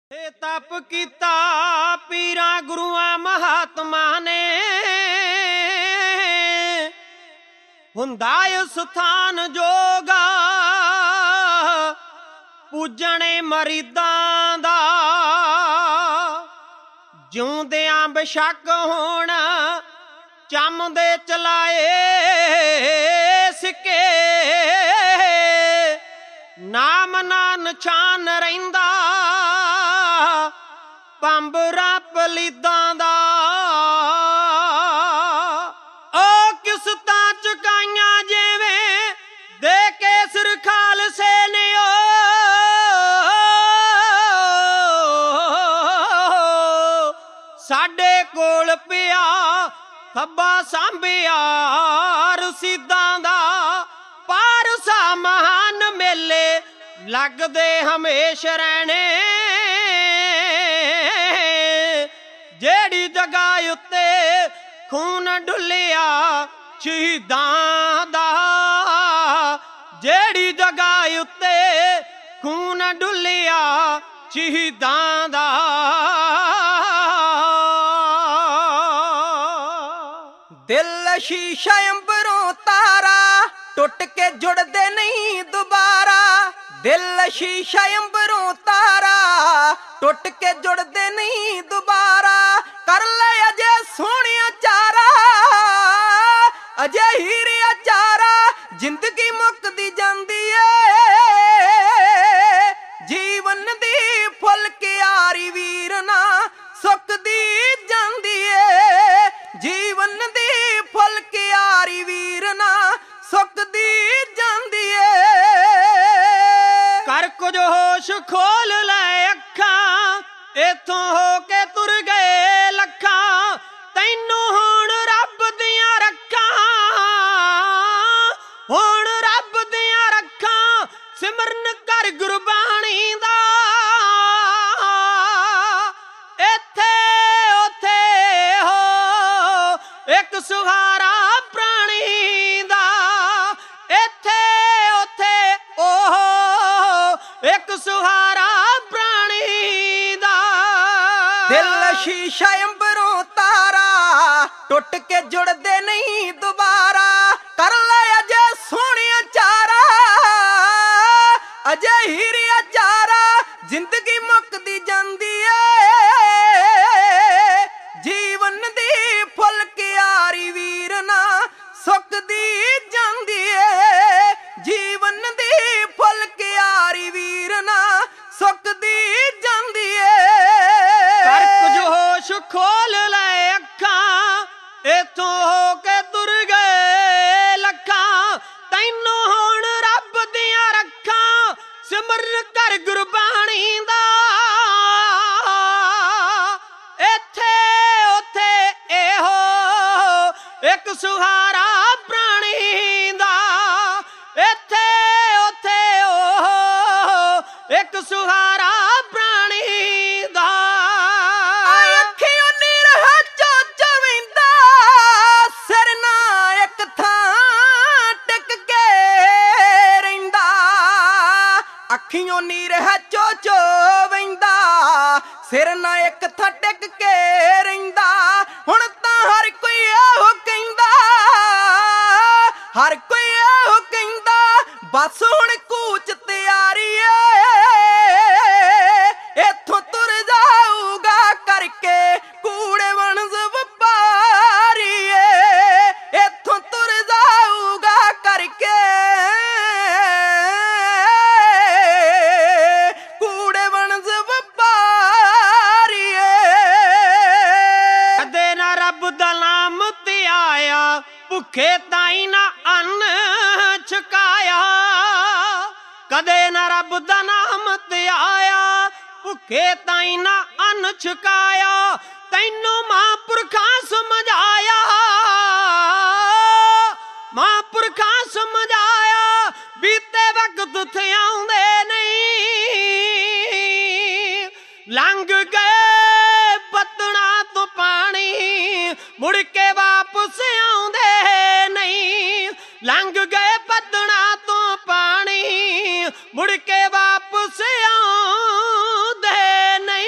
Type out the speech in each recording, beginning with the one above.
ਇਹ ਤਪ ਕੀਤਾ ਪੀਰਾਂ ਗੁਰੂਆਂ ਮਹਾਤਮਾ ਨੇ, ਹੁੰਦਾ ਸਥਾਨ ਜੋਗਾ ਪੂਜਣੇ ਮਰੀਦਾਂ ਦਾ। ਜਿਉਂਦਿਆਂ ਬੇਸ਼ੱਕ ਹੋਣ ਚੰਮ ਦੇ ਚਲਾਏ ਸਿੱਕੇ, ਨਾਮ ਨਾ ਨਿਸ਼ਾਨ ਰਹਿੰਦਾ ਪੰਬਰਾਂ ਪਲੀਦਾਂ ਦਾ। ਉਹ ਕਿਸਤਾਂ ਚੁਕਾਈਆਂ ਜਿਵੇਂ ਦੇ ਕੇ ਸਿਰ ਖਾਲਸੇ ਨੇ, ਸਾਡੇ ਕੋਲ ਪਿਆ ਥੱਬਾ ਸਾਂਭਿਆ ਰਸੀਦਾਂ ਦਾ। ਪਾਰਸਾ ਮਹਾਨ ਮੇਲੇ ਲੱਗਦੇ ਹਮੇਸ਼ ਰਹਿਣੇ, ਜਿਹੜੀ ਜਗ੍ਹਾ ਉੱਤੇ ਖੂਨ ਡੁੱਲਿਆ ਸ਼ਹੀਦਾਂ ਦਾ। ਜਿਹੜੀ ਜਗ੍ਹਾ ਉੱਤੇ ਖੂਨ ਡੁੱਲਿਆ ਸ਼ਹੀਦਾਂ ਦਾ। ਦਿਲ ਸ਼ੀਸ਼ਾ ਅੰਬਰੋਂ ਤਾਰਾ ਟੁੱਟ ਕੇ ਜੁੜਦੇ ਨਹੀਂ ਦੁਬਾਰਾ। ਦਿਲ ਸ਼ੀਸ਼ਾ ਅੰਬਰੋਂ ਤਾਰਾ ਟੁੱਟ ਕੇ ਜੁੜਦੇ ਨਹੀਂ ਦੁਬਾਰਾ। ਕਰ ਲੈ ਅਜੇ ਸੋਹਣਿਆ ਚਾਰਾ, ਅਜੇ ਹੀਰਿਆ ਚਾਰਾ। ਜ਼ਿੰਦਗੀ ਮੁੱਕਦੀ ਜਾਂਦੀ ਏ, ਜੀਵਨ ਦੀ ਫੁੱਲ ਕਿਆਰੀ ਵੀਰ ਨਾ ਸੁੱਕਦੀ ਜਾਂਦੀ ਏ। ਜੀਵਨ ਦੀ ਫੁੱਲ ਕਿਆਰੀ ਵੀਰ ਨਾ ਸੁੱਕਦੀ ਜਾਂਦੀ ਏ। ਕਰ ਕੁਝ ਹੋਸ਼ ਖੋਲ ਲੈ ਅੱਖਾਂ, ਇਥੋਂ ਹੋ ਕੇ ਤੁਰ ਗਏ ਲੱਖਾਂ। ਤੈਨੂੰ ਹੁਣ ਰੱਬ ਦੀਆਂ ਰੱਖਾਂ, ਹੁਣ ਰੱਬ ਦੀਆਂ ਰੱਖਾਂ। ਸਿਮਰਨ ਕਰ ਗੁਰਬਾਣੀ ਦਾ, ਇੱਥੇ ਉੱਥੇ ਹੋ ਇੱਕ ਸੁਹਾਰਾ ਪ੍ਰਾਣੀ ਦਾ। ਇੱਥੇ ਉੱਥੇ ਉਹ ਇੱਕ ਸੁਹਾਰਾ ਪ੍ਰਾਣੀ ਦਾ। ਦਿਲ ਸ਼ੀਸ਼ਾ ਅੰਬਰੋਂ ਤਾਰਾ ਟੁੱਟ ਕੇ ਜੁੜਦੇ ਨਹੀਂ ਦੁਬਾਰਾ। ਕਰ ਲੈ ਅਜੇ ਸੋਹਣਿਆ ਚਾਰਾ, ਅਜੇ ਹੀਰਿਆ ਚਾਰਾ। ਜ਼ਿੰਦਗੀ ਮੁੱਕਦੀ ਜਾਂਦੀ ਏ, ਜੀਵਨ ਦੀ ਫੁੱਲ ਕਿਆਰੀ ਵੀਰ ਨਾ ਸੁੱਕਦੀ ਜਾਂਦੀ ਏ। ਜੀਵਨ ਦੀ ਫੁੱਲ ਕਿਆਰੀ ਵੀਰ ਨਾ ਸੁੱਕਦੀ ਜਾਂਦੀ ਏ। ਕਰ ਕੁਝ ਹੋਸ਼ ਖੋਲ ਲੈ ਅੱਖਾਂ, ਇਥੋਂ ਹੋ ਕੇ ਤੁਰ ਗਏ ਲੱਖਾਂ। ਤੈਨੂੰ ਹੁਣ ਰੱਬ ਦੀਆਂ ਰੱਖਾਂ, ਸਿਮਰਨ ਕਰ ਗੁਰਬਾਣੀ ਦਾ। ਇੱਥੇ ਉੱਥੇ ਇਹੋ ਇੱਕ ਸੁਹਾਰਾ ਪ੍ਰਾਣੀ ਦਾ। ਇੱਥੇ ਉੱਥੇ ਉਹ ਇੱਕ ਸੁਹਾਰਾ ਪ੍ਰਾਣੀ ਦਾ। ਅੱਖੀਓਂ ਨੀਰ ਹੱਚੋ ਚਵਿੰਦਾ, ਸਿਰ ਨਾ ਇੱਕ ਥਾਂ ਟਿਕ ਕੇ ਰਹਿੰਦਾ। ਅੱਖੀਓਂ ਨੀਰ ਹੱਚੋ ਚਵਿੰਦਾ, ਸਿਰ ਨਾ ਇੱਕ ਥਾਂ ਟਿਕ ਕੇ ਰਹਿੰਦਾ। ਹੁਣ ਤਾਂ ਹਰ ਕੋਈ ਇਹੋ ਕਹਿੰਦਾ, ਹਰ ਕੋਈ ਇਹੋ ਕਹਿੰਦਾ। ਬਸ ਹੁਣ ਕੂਚ ਤਿਆਰੀ ਏ, ਇੱਥੋਂ ਤੁਰ ਜਾਊਗਾ ਕਰਕੇ ਕੂੜੇ ਵਣਜ ਵਪਾਰੀ ਏ। ਇੱਥੋਂ ਤੁਰ ਜਾਊਗਾ ਕਰਕੇ ਕੂੜੇ ਵਣਜ ਵਪਾਰੀ ਏ। ਕਦੇ ਨਾ ਰੱਬ ਦਾ ਨਾਮ ਧਿਆਇਆ, ਭੁੱਖੇ ਤਾਈਂ ਨਾ ਅੰਨ ਛਕਾਇਆ। ਕਦੇ ਨਾ ਰੱਬ ਦਾ ਨਾਮ ਧਿਆਇਆ, ਭੁੱਖੇ ਤਾਈਂ ਨਾ ਅੰਨ ਛਕਾਇਆ। ਤੈਨੂੰ ਮਹਾਂਪੁਰਖਾਂ ਸਮਝਾਇਆ, ਮਹਾਂਪੁਰਖਾਂ ਸਮਝਾਇਆ। ਬੀਤੇ ਵਕਤ ਥਿਆਉਂਦੇ ਨਹੀਂ, ਲੰਘ ਗਏ ਪਤਣਾ ਤੋਂ ਪਾਣੀ, ਮੁੜ ਕੇ ਵਾਪਸ ਆਉਂਦੇ ਨਹੀਂ। ਲੰਘ ਗਏ ਪਤਣਾ ਤੋਂ ਪਾਣੀ, ਮੁੜ ਕੇ ਵਾਪਸ ਆਉਂਦੇ ਨਹੀਂ।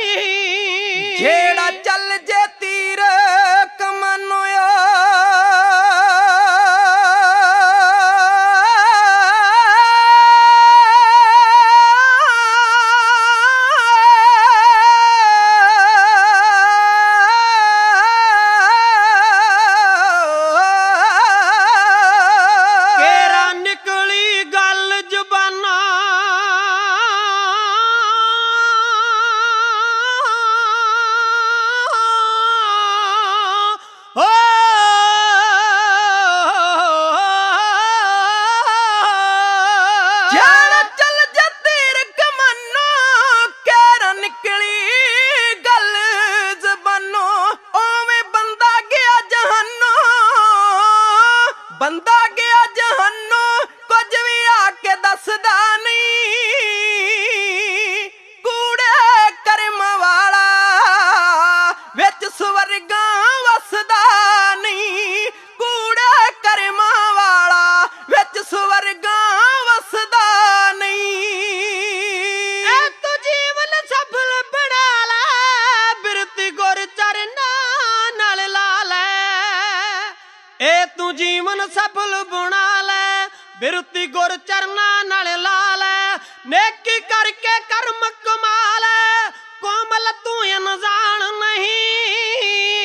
ਜੀਵਨ ਸਫਲ ਬਣਾ ਲੈ, ਬਿਰਤੀ ਗੁਰ ਚਰਨਾਂ ਨਾਲ ਲਾ ਲੈ, ਨੇਕੀ ਕਰਕੇ ਕਰਮ ਕਮਾ ਲੈ, ਕੋਮਲ ਤੂੰ ਅਣਜਾਣ ਨਹੀਂ।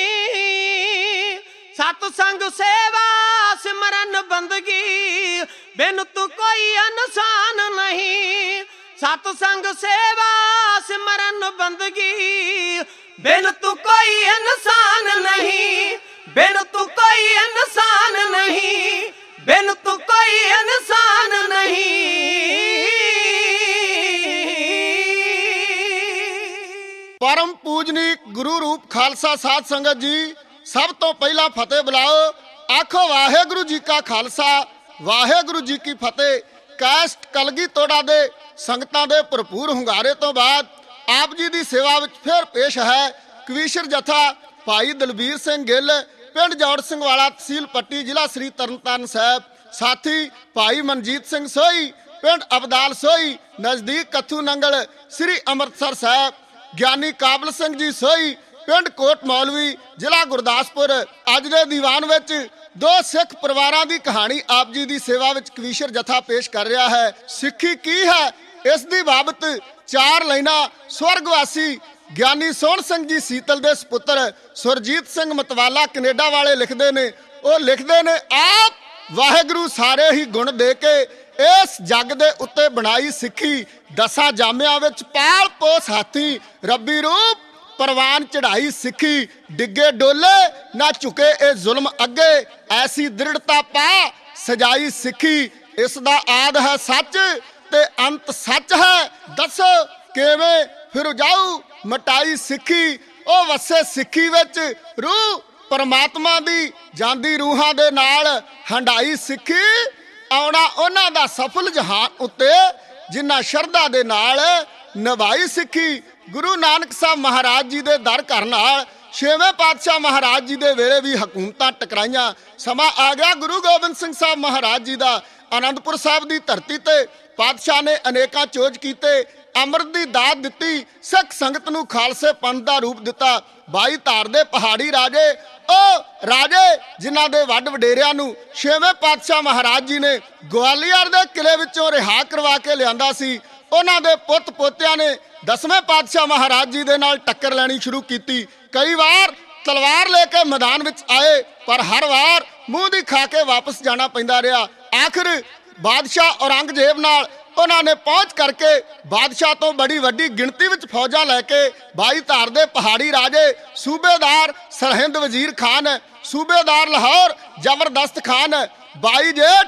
ਸਤ ਸੰਗ ਸੇਵਾ ਸਿਮਰਨ ਬੰਦਗੀ, ਬਿਨ ਤੂੰ ਕੋਈ ਇਨਸਾਨ ਨਹੀਂ। ਸਤ ਸੰਗ ਸੇਵਾ ਸਿਮਰਨ ਬੰਦਗੀ, ਬਿਨ ਤੂੰ ਕੋਈ ਇਨਸਾਨ ਨਹੀਂ, ਬਿਨ ਤੂੰ ਕੋਈ ਇਨਸਾਨ ਨਹੀਂ, ਬਿਨ ਤੂੰ ਕੋਈ ਇਨਸਾਨ ਨਹੀਂ। परम पूजनीक गुरु रूप खालसा साध संगत जी, सब तो पहला फतेह बुलाओ। आखो वाहेगुरु जी का खालसा वाहेगुरु जी की फतेह। कैस्ट कलगी तोड़ा दे संगतां दे भरपूर hungaरे तो बाद आप जी की सेवा विच फिर पेश है कवीशर जथा भाई दलबीर सिंह गिल, पिंड जौड़ सिंह वाला, तहसील पट्टी, जिला श्री तरनताਰਨ साहब। साथी भाई मनजीत सिंह सोई, पिंड अबदाल सोई, नज़दीक कथू नंगल, श्री अमृतसर साहब। ਗਿਆਨੀ ਕਾਬਲ ਸਿੰਘ ਜੀ ਸੋਈ, ਪਿੰਡ ਕੋਟ ਮੌਲਵੀ, ਜ਼ਿਲ੍ਹਾ ਗੁਰਦਾਸਪੁਰ। ਅੱਜ ਦੇ ਦੀਵਾਨ ਵਿੱਚ ਦੋ ਸਿੱਖ ਪਰਿਵਾਰਾਂ ਦੀ ਕਹਾਣੀ ਆਪ ਜੀ ਦੀ ਸੇਵਾ ਵਿੱਚ ਕਵੀਸ਼ਰ ਜਥਾ ਪੇਸ਼ ਕਰ ਰਿਹਾ ਹੈ। ਸਿੱਖੀ ਕੀ ਹੈ, ਇਸ ਦੀ ਬਾਬਤ ਚਾਰ ਲਾਈਨਾਂ ਸਵਰਗਵਾਸੀ ਗਿਆਨੀ ਸੋਹਣ ਸਿੰਘ ਜੀ ਸੀਤਲ ਦੇ ਸਪੁੱਤਰ ਸੁਰਜੀਤ ਸਿੰਘ ਮਤਵਾਲਾ ਕੈਨੇਡਾ ਵਾਲੇ ਲਿਖਦੇ ਨੇ। ਉਹ ਲਿਖਦੇ ਨੇ, ਆਪ ਵਾਹਿਗੁਰੂ ਸਾਰੇ ਹੀ ਗੁਣ ਦੇ ਕੇ ਇਸ ਜੱਗ ਦੇ ਉੱਤੇ ਬਣਾਈ ਸਿੱਖੀ, ਦਸਾਂ ਜਾਮਿਆਂ ਵਿੱਚ ਪਾਲ ਪੋਸ ਹਾਥੀ, ਰੱਬੀ ਰੂਪ ਪ੍ਰਵਾਨ ਚੜਾਈ ਸਿੱਖੀ, ਡਿੱਗੇ ਡੋਲੇ ਨਾ ਝੁਕੇ ਇਹ ਜ਼ੁਲਮ ਅੱਗੇ, ਐਸੀ ਦ੍ਰਿੜਤਾ ਪਾ ਸਜਾਈ ਸਿੱਖੀ। ਇਸ ਦਾ ਆਦ ਹੈ ਸੱਚ ਤੇ ਅੰਤ ਸੱਚ ਹੈ, ਦੱਸੋ ਕਿਵੇਂ ਫਿਰ ਜਾਊ ਮਟਾਈ ਸਿੱਖੀ। ਉਹ ਵਸੇ ਸਿੱਖੀ ਵਿੱਚ ਰੂਹ ਪਰਮਾਤਮਾ ਦੀ, ਜਾਂਦੀ ਰੂਹਾਂ ਦੇ ਨਾਲ ਹੰਡਾਈ ਸਿੱਖੀ। ਆਉਣਾ ਉਹਨਾਂ ਦਾ ਸਫਲ ਜਹਾਨ ਉੱਤੇ ਜਿਨ੍ਹਾਂ ਸ਼ਰਧਾ ਦੇ ਨਾਲ ਨਿਭਾਈ ਸਿੱਖੀ। ਗੁਰੂ ਨਾਨਕ ਸਾਹਿਬ ਮਹਾਰਾਜ ਜੀ ਦੇ ਦਰ ਘਰ ਨਾਲ ਛੇਵੇਂ ਪਾਤਸ਼ਾਹ ਮਹਾਰਾਜ ਜੀ ਦੇ ਵੇਲੇ ਵੀ ਹਕੂਮਤਾਂ ਟਕਰਾਈਆਂ। ਸਮਾਂ ਆ ਗਿਆ ਗੁਰੂ ਗੋਬਿੰਦ ਸਿੰਘ ਸਾਹਿਬ ਮਹਾਰਾਜ ਜੀ ਦਾ। ਆਨੰਦਪੁਰ ਸਾਹਿਬ ਦੀ ਧਰਤੀ ਤੇ ਪਾਤਸ਼ਾਹ ਨੇ ਅਨੇਕਾਂ ਚੋਜ ਕੀਤੇ, ਅੰਮ੍ਰਿਤ ਦੀ ਦਾਤ ਦਿੱਤੀ, ਸਿੱਖ ਸੰਗਤ ਨੂੰ ਖਾਲਸੇ ਪੰਥ ਦਾ ਰੂਪ ਦਿੱਤਾ। 22 ਧਾਰ ਦੇ ਪਹਾੜੀ ਰਾਜੇ, ਉਹ ਰਾਜੇ ਜਿਨ੍ਹਾਂ ਦੇ ਵੱਡ ਵਡੇਰਿਆਂ ਨੂੰ ਛੇਵੇਂ ਪਾਤਸ਼ਾਹ ਮਹਾਰਾਜ ਜੀ ਨੇ ਗਵਾਲੀਅਰ ਦੇ ਕਿਲੇ ਵਿੱਚੋਂ ਰਿਹਾ ਕਰਵਾ ਕੇ ਲਿਆਂਦਾ ਸੀ, ਉਹਨਾਂ ਦੇ ਪੁੱਤ ਪੋਤਿਆਂ ਨੇ 10ਵੇਂ ਪਾਤਸ਼ਾਹ ਮਹਾਰਾਜ ਜੀ ਦੇ ਨਾਲ ਟੱਕਰ ਲੈਣੀ ਸ਼ੁਰੂ ਕੀਤੀ। ਕਈ ਵਾਰ ਤਲਵਾਰ ਲੈ ਕੇ ਮੈਦਾਨ ਵਿੱਚ ਆਏ, ਪਰ ਹਰ ਵਾਰ ਮੂੰਹ ਦੀ ਖਾ ਕੇ ਵਾਪਸ ਜਾਣਾ ਪੈਂਦਾ ਰਿਹਾ। ਆਖਿਰ ਬਾਦਸ਼ਾਹ ਔਰੰਗਜ਼ੇਬ ਨਾਲ ਉਹਨਾਂ ਨੇ ਪਹੁੰਚ ਕਰਕੇ ਬਾਦਸ਼ਾਹ ਤੋਂ ਬੜੀ ਵੱਡੀ ਗਿਣਤੀ ਵਿੱਚ ਫੌਜਾਂ ਲੈ ਕੇ 22 ਧਾਰ ਦੇ ਪਹਾੜੀ ਰਾਜੇ, ਸੂਬੇਦਾਰ ਸਰਹਿੰਦ ਵਜ਼ੀਰ ਖਾਨ, ਸੂਬੇਦਾਰ ਲਾਹੌਰ ਜ਼ਬਰਦਸਤ ਖਾਨ 22 ਜੇਠ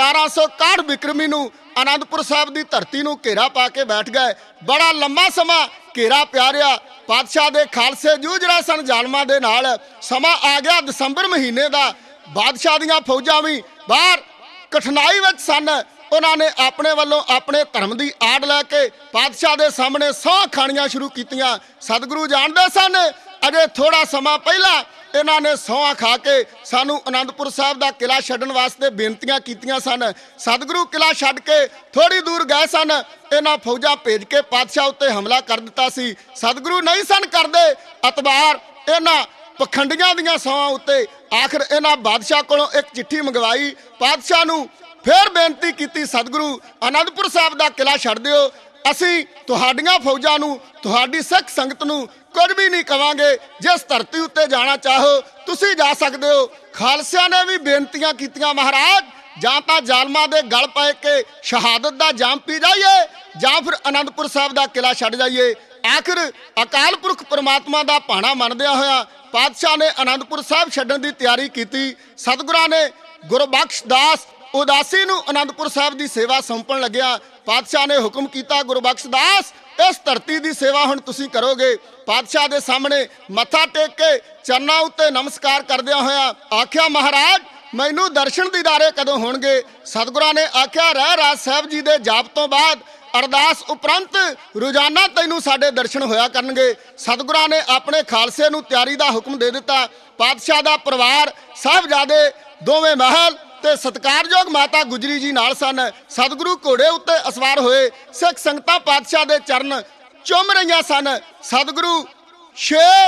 1761 ਬਿਕਰਮੀ ਨੂੰ ਆਨੰਦਪੁਰ ਸਾਹਿਬ ਦੀ ਧਰਤੀ ਨੂੰ ਘੇਰਾ ਪਾ ਕੇ ਬੈਠ ਗਏ। ਬੜਾ ਲੰਮਾ ਸਮਾਂ ਘੇਰਾ ਪਿਆ ਰਿਹਾ। ਪਾਤਸ਼ਾਹ ਦੇ ਖਾਲਸੇ ਜੂਝ ਰਹੇ ਸਨ ਜ਼ਾਲਮਾਂ ਦੇ ਨਾਲ। ਸਮਾਂ ਆ ਗਿਆ ਦਸੰਬਰ ਮਹੀਨੇ ਦਾ। ਬਾਦਸ਼ਾਹ ਦੀਆਂ ਫੌਜਾਂ ਵੀ ਬਾਹਰ ਕਠਿਨਾਈ ਵਿੱਚ ਸਨ। ਉਹਨਾਂ ਨੇ ਆਪਣੇ ਵੱਲੋਂ ਆਪਣੇ ਧਰਮ ਦੀ ਆੜ ਲੈ ਕੇ ਪਾਤਸ਼ਾਹ ਦੇ ਸਾਹਮਣੇ ਸਹੁੰ ਖਾਣੀਆਂ ਸ਼ੁਰੂ ਕੀਤੀਆਂ। ਸਤਿਗੁਰੂ ਜਾਣਦੇ ਸਨ ਅਜੇ ਥੋੜਾ ਸਮਾਂ ਪਹਿਲਾਂ ਇਹਨਾਂ ਨੇ ਸਹੁੰ ਖਾ ਕੇ ਸਾਨੂੰ ਆਨੰਦਪੁਰ ਸਾਹਿਬ ਦਾ ਕਿਲਾ ਛੱਡਣ ਵਾਸਤੇ ਬੇਨਤੀਆਂ ਕੀਤੀਆਂ ਸਨ। ਸਤਿਗੁਰੂ ਕਿਲਾ ਛੱਡ ਕੇ ਥੋੜੀ ਦੂਰ ਗਏ ਸਨ। ਇਹਨਾਂ ਫੌਜਾਂ ਭੇਜ ਕੇ ਪਾਤਸ਼ਾਹ ਉੱਤੇ ਹਮਲਾ ਕਰ ਦਿੱਤਾ ਸੀ। ਸਤਿਗੁਰੂ ਨਹੀਂ ਸਨ ਕਰਦੇ ਅਤਬਾਰ ਇਹਨਾਂ ਪਖੰਡੀਆਂ ਦੀਆਂ ਸਹੁੰਆਂ ਉੱਤੇ। ਆਖਿਰ ਇਹਨਾਂ ਬਾਦਸ਼ਾਹ ਕੋਲੋਂ ਇੱਕ ਚਿੱਠੀ ਮੰਗਵਾਈ, ਪਾਤਸ਼ਾਹ ਨੂੰ ਫਿਰ ਬੇਨਤੀ ਕੀਤੀ, ਸਤਿਗੁਰੂ ਆਨੰਦਪੁਰ ਸਾਹਿਬ ਦਾ ਕਿਲਾ ਛੱਡ ਦਿਓ, ਅਸੀਂ ਤੁਹਾਡੀਆਂ ਫੌਜਾਂ ਨੂੰ, ਤੁਹਾਡੀ ਸਿੱਖ ਸੰਗਤ ਨੂੰ ਕੁਝ ਵੀ ਨਹੀਂ ਕਵਾਂਗੇ। ਜਿਸ ਧਰਤੀ ਉੱਤੇ ਜਾਣਾ ਚਾਹੋ ਤੁਸੀਂ ਜਾ ਸਕਦੇ ਹੋ। ਖਾਲਸਿਆਂ ਨੇ ਵੀ ਬੇਨਤੀਆਂ ਕੀਤੀਆਂ, ਮਹਾਰਾਜ ਜਾਂ ਤਾਂ ਜ਼ਾਲਮਾਂ ਦੇ ਗਲ ਪੈ ਕੇ ਸ਼ਹਾਦਤ ਦਾ ਜਾਮ ਪੀ ਜਾਈਏ ਜਾਂ ਫਿਰ ਆਨੰਦਪੁਰ ਸਾਹਿਬ ਦਾ ਕਿਲਾ ਛੱਡ ਜਾਈਏ। ਆਖਿਰ ਅਕਾਲ ਪੁਰਖ ਪਰਮਾਤਮਾ ਦਾ ਭਾਣਾ ਮੰਨਦਿਆਂ ਹੋਇਆ ਪਾਤਸ਼ਾਹ ਨੇ ਆਨੰਦਪੁਰ ਸਾਹਿਬ ਛੱਡਣ ਦੀ ਤਿਆਰੀ ਕੀਤੀ। ਸਤਿਗੁਰਾਂ ਨੇ ਗੁਰਬਖਸ਼ ਦਾਸ ਉਦਾਸੀ ਨੂੰ ਆਨੰਦਪੁਰ ਸਾਹਿਬ ਦੀ ਸੇਵਾ ਸੌਂਪਣ ਲੱਗਿਆ। ਪਾਤਸ਼ਾਹ ਨੇ ਹੁਕਮ ਕੀਤਾ, ਗੁਰਬਖਸ਼ ਦਾਸ ਇਸ ਧਰਤੀ ਦੀ ਸੇਵਾ ਹੁਣ ਤੁਸੀਂ ਕਰੋਗੇ। ਪਾਤਸ਼ਾਹ ਦੇ ਸਾਹਮਣੇ ਮੱਥਾ ਟੇਕ ਕੇ ਚਰਨਾਂ ਉੱਤੇ ਨਮਸਕਾਰ ਕਰਦਿਆਂ ਹੋਇਆ ਆਖਿਆ, ਮਹਾਰਾਜ ਮੈਨੂੰ ਦਰਸ਼ਨ ਦੀਦਾਰੇ ਕਦੋਂ ਹੋਣਗੇ? ਸਤਿਗੁਰਾਂ ਨੇ ਆਖਿਆ, ਰਹਿ ਰਾਜ ਸਾਹਿਬ ਜੀ ਦੇ ਜਾਪ ਤੋਂ ਬਾਅਦ ਅਰਦਾਸ ਉਪਰੰਤ ਰੋਜ਼ਾਨਾ ਤੈਨੂੰ ਸਾਡੇ ਦਰਸ਼ਨ ਹੋਇਆ ਕਰਨਗੇ। ਸਤਿਗੁਰਾਂ ਨੇ ਆਪਣੇ ਖਾਲਸੇ ਨੂੰ ਤਿਆਰੀ ਦਾ ਹੁਕਮ ਦੇ ਦਿੱਤਾ। ਪਾਤਸ਼ਾਹ ਦਾ ਪਰਿਵਾਰ, ਸਾਹਿਬਜ਼ਾਦੇ, ਦੋਵੇਂ ਮਹਿਲ ਤੇ ਸਤਿਕਾਰਯੋਗ ਮਾਤਾ ਗੁਜਰੀ ਜੀ ਨਾਲ ਸਨ। ਸਤਿਗੁਰੂ ਘੋੜੇ ਉੱਤੇ ਅਸਵਾਰ ਹੋਏ, ਸਿੱਖ ਸੰਗਤਾਂ ਪਾਤਸ਼ਾਹ ਦੇ ਚਰਨ ਚੁੰਮ ਰਹੀਆਂ ਸਨ। ਸਤਿਗੁਰੂ 6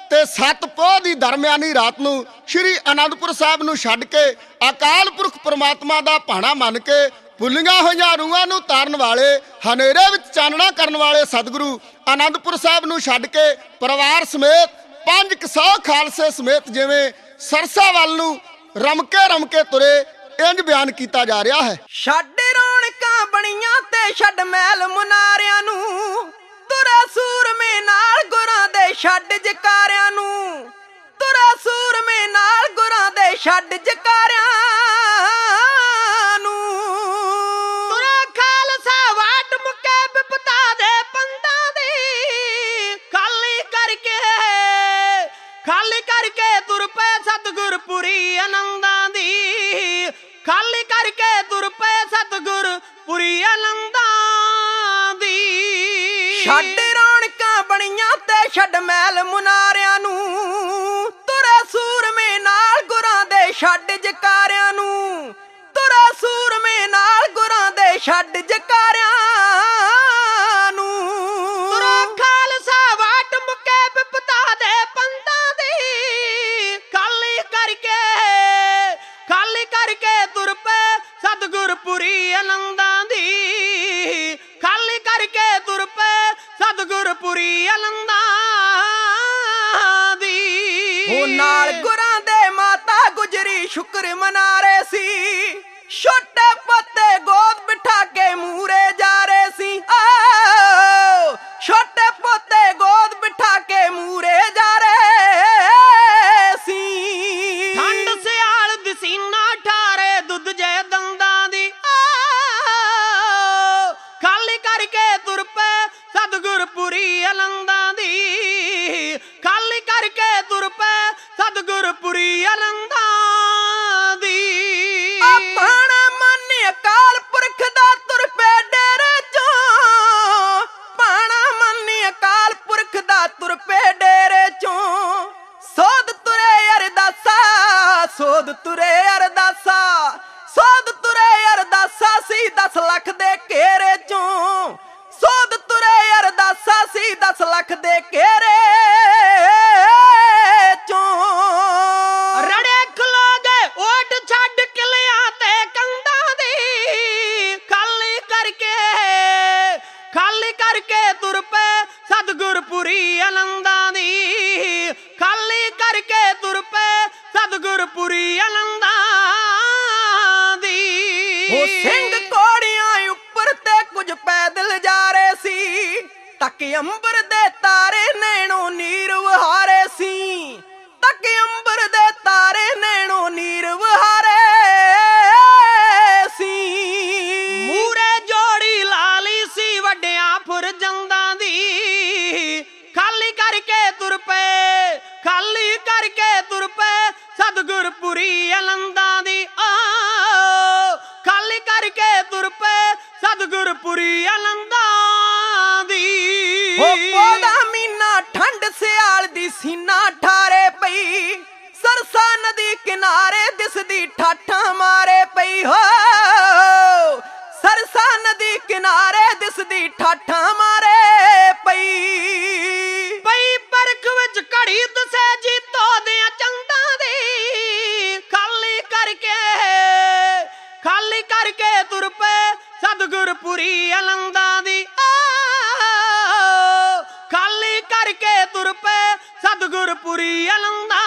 ਤੇ 7 ਪੋਹ ਦੀ ਦਰਮਿਆਨੀ ਰਾਤ ਨੂੰ ਸ੍ਰੀ ਅਨੰਦਪੁਰ ਸਾਹਿਬ ਨੂੰ ਛੱਡ ਕੇ ਅਕਾਲ ਪੁਰਖ ਪ੍ਰਮਾਤਮਾ ਦਾ ਭਾਣਾ ਮੰਨ ਕੇ ਭੁੱਲੀਆਂ ਹੋਈਆਂ ਰੂਹਾਂ ਨੂੰ ਤਾਰਨ ਵਾਲੇ, ਹਨੇਰੇ ਵਿੱਚ ਚਾਨਣਾ ਕਰਨ ਵਾਲੇ ਸਤਿਗੁਰੂ ਅਨੰਦਪੁਰ ਸਾਹਿਬ ਨੂੰ ਛੱਡ ਕੇ ਪਰਿਵਾਰ ਸਮੇਤ 500 ਖਾਲਸੇ ਸਮੇਤ ਜਿਵੇਂ ਸਰਸਾ ਵੱਲ ਨੂੰ ਰਮਕੇ ਤੁਰੇ, ਇੰਜ ਬਿਆਨ ਕੀਤਾ ਜਾ ਰਿਹਾ ਹੈ। ਛੱਡ ਰੌਣਕਾਂ ਬਣੀਆਂ ਤੇ ਛੱਡ ਮਹਿਲ ਮੁਨਾਰਿਆਂ ਨੂੰ, ਤੁਰੇ ਸੂਰਮੇ ਨਾਲ ਗੁਰਾਂ ਦੇ ਛੱਡ ਜਕਾਰਿਆਂ ਨੂੰ, ਤੁਰੇ ਸੂਰਮੇ ਨਾਲ ਗੁਰਾਂ ਦੇ ਛੱਡ ਜਕਾਰਿਆਂ ਨੂੰ, ਤੁਰੇ ਖਾਲਸਾ ਵਾਟ ਮੁਕੇ ਬਿਪਤਾ ਦੇ ਪੰਦਾਂ ਦੀ, ਖਾਲੀ ਕਰਕੇ ਤੁਰ ਪਏ ਸਤਿਗੁਰਪੁਰੀ ਆਨੰਦਾਂ ਦੀ, ਖਾਲੀ ਕਰਕੇ ਤੁਰ ਪਏ ਸਤਿਗੁਰਪੁਰੀ ਆਨੰਦਾਂ ਦੀ। ਛੱਡ ਰੌਣਕਾਂ ਬਣੀਆਂ ਤੇ ਛੱਡ ਮਹਿਲ ਮੁਨਾਰਿਆਂ ਨੂੰ, ਤੁਰੇ ਸੂਰਮੇ ਨਾਲ ਗੁਰਾਂ ਦੇ ਛੱਡ ਜਕਾਰਿਆਂ ਨੂੰ, ਤੁਰੇ ਸੂਰਮੇ ਨਾਲ ਗੁਰਾਂ ਦੇ ਛੱਡ ਜਕਾਰਿਆਂ ਨੂੰ, ਤੁਰੇ ਖਾਲਸਾ ਵਾਟ ਮੁਕੇ ਬਿਪਤਾ ਦੇ ਪੰਦਾਂ ਦੀ, ਖਾਲੀ ਕਰਕੇ ਤੁਰ ਪਏ ਸਤਿਗੁਰਪੁਰੀ ਆਨੰਦਾਂ ਦੀ, ਖਾਲੀ ਕਰਕੇ ਤੁਰ ਪਏ ਸਤਿਗੁਰਪੁਰੀ ਆਨੰਦਾਂ ਦੀ। ਉਹ ਨਾਲ ਗੁਰਾਂ ਦੇ ਮਾਤਾ ਗੁਜਰੀ ਸ਼ੁਕਰ ਮਨਾ ਰਹੇ ਸੀ, ਛੋਟੇ ਪੋਤੇ ਗੋਦ ਬਿਠਾ ਕੇ ਮੂਰੇ ਜਾ ਰਹੇ ਸੀ, ਛੋਟੇ ਪੋਤੇ ਗੋਦ ਬਿਠਾ ਕੇ ਮੂਰੇ ਜਾ ਰਹੇ ਸੀ। ਠੰਡ ਸਿਆਲ ਦੀ ਸੀਨਾ ਠਾਰੇ ਦੁੱਧ ਜੇ ਦੰਦਾਂ ਦੀ, ਖਾਲੀ ਕਰਕੇ ਤੁਰ ਪਏ ਸਤਿਗੁਰਪੁਰੀ ਆਨੰਦਾਂ ਦੀ, ਖਾਲੀ ਕਰਕੇ ਤੁਰ ਪਏ ਸਤਿਗੁਰਪੁਰੀ ਆਨੰਦਾਂ ਦੀ। ਪਾਣਾ ਮੰਨ ਅਕਾਲ ਪੁਰਖ ਦਾ ਤੁਰ ਪਏ ਡੇਰੇ ਚੋਂ, ਪਾਣਾ ਮੰਨ ਅਕਾਲ ਪੁਰਖ ਦਾ ਤੁਰ ਪਏ ਡੇਰੇ ਚੋਂ, ਸੋਧ ਤੁਰੇ ਅਰਦਾਸਾ, ਸੋਧ ਤੁਰੇ ਅਰਦਾਸਾ, ਸੋਧ ਤੁਰੇ ਅਰਦਾਸਾ ਸੀ 10 ਲੱਖ ਦੇ ਘੇਰੇ ਚੋਂ, ਸੋਧ ਤੁਰੇ ਅਰਦਾਸਾ ਸੀ 10 ਲੱਖ ਦੇ ਘੇਰੇ ਚੋਂ। ਰੜੇ ਖਲੋ ਗਏ ਓਟ ਛੱਡ ਕਿਲਿਆਂ ਤੇ ਕੰਧਾਂ ਦੀ, ਖਾਲੀ ਕਰਕੇ ਤੁਰ ਪਏ ਸਤਿਗੁਰਪੁਰੀ ਆਨੰਦਾਂ ਦੀ, ਖਾਲੀ ਕਰਕੇ ਤੁਰ ਪਏ ਸਤਿਗੁਰਪੁਰੀ ਆਨੰਦਾਂ ਦੀ। ਉਹ ਸਿੰਘ ਘੋੜਿਆਂ ਉੱਪਰ ਤੇ ਕੁਝ ਪੈਦਲ ਜਾ ਰਹੇ ਸੀ, ਤੱਕ ਅੰਬਰ ਦੇ ਤਾਰੇ ਨੈਣੋ ਨੀਰ ਵਹਾਰੇ ਸੀ, ਤੱਕ ਅੰਬਰ ਦੇ ਤਾਰੇ ਨੈਣੋ ਨੀਰ ਵਹਾਰੇ ਸੀ। ਮੂਰੇ ਜੋੜੀ ਲਾਲੀ ਸੀ ਵੱਡਿਆਂ ਫੁਰਜੰਦਾਂ ਦੀ, ਖਾਲੀ ਕਰਕੇ ਤੁਰ ਪਏ, ਖਾਲੀ ਕਰਕੇ ਤੁਰ ਪਏ ਸਤਿਗੁਰਪੁਰੀ ਆਨੰਦਾਂ ਦੀ, ਖਾਲੀ ਕਰਕੇ ਤੁਰ ਪਏ ਸਤਿਗੁਰਪੁਰੀ ਆਨੰਦਾਂ ਦੀ। ਉਹਦਾ ਮੀਨਾ ਠੰਡ ਸਿਆਲ ਦੀ ਸੀਨਾ ਠਾਰੇ ਪਈ, ਸਰਸਾ ਨਦੀ ਕਿਨਾਰੇ ਦਿਸਦੀ ਠਾਠਾਂ ਮਾਰੇ ਪਈ, ਹੋ ਸਰਸਾ ਨਦੀ ਕਿਨਾਰੇ ਦਿਸਦੀ ਠਾਠਾਂ ਮਾਰੇ ਪਈ। ਪਈ ਪਰਖ ਵਿੱਚ ਘੜੀ ਦਸੇ ਜੀਤੋ ਦਿਆਂ ਚੰਦਾਂ ਦੀ, ਖਾਲੀ ਕਰਕੇ ਤੁਰ ਪਏ ਸਤਿਗੁਰਪੁਰੀ ਆਨੰਦਾਂ ਦੀ, ਖਾਲੀ ਕਰਕੇ ਤੁਰ ਪਏ ਸਤਿਗੁਰਪੁਰੀ ਆਨੰਦਾਂ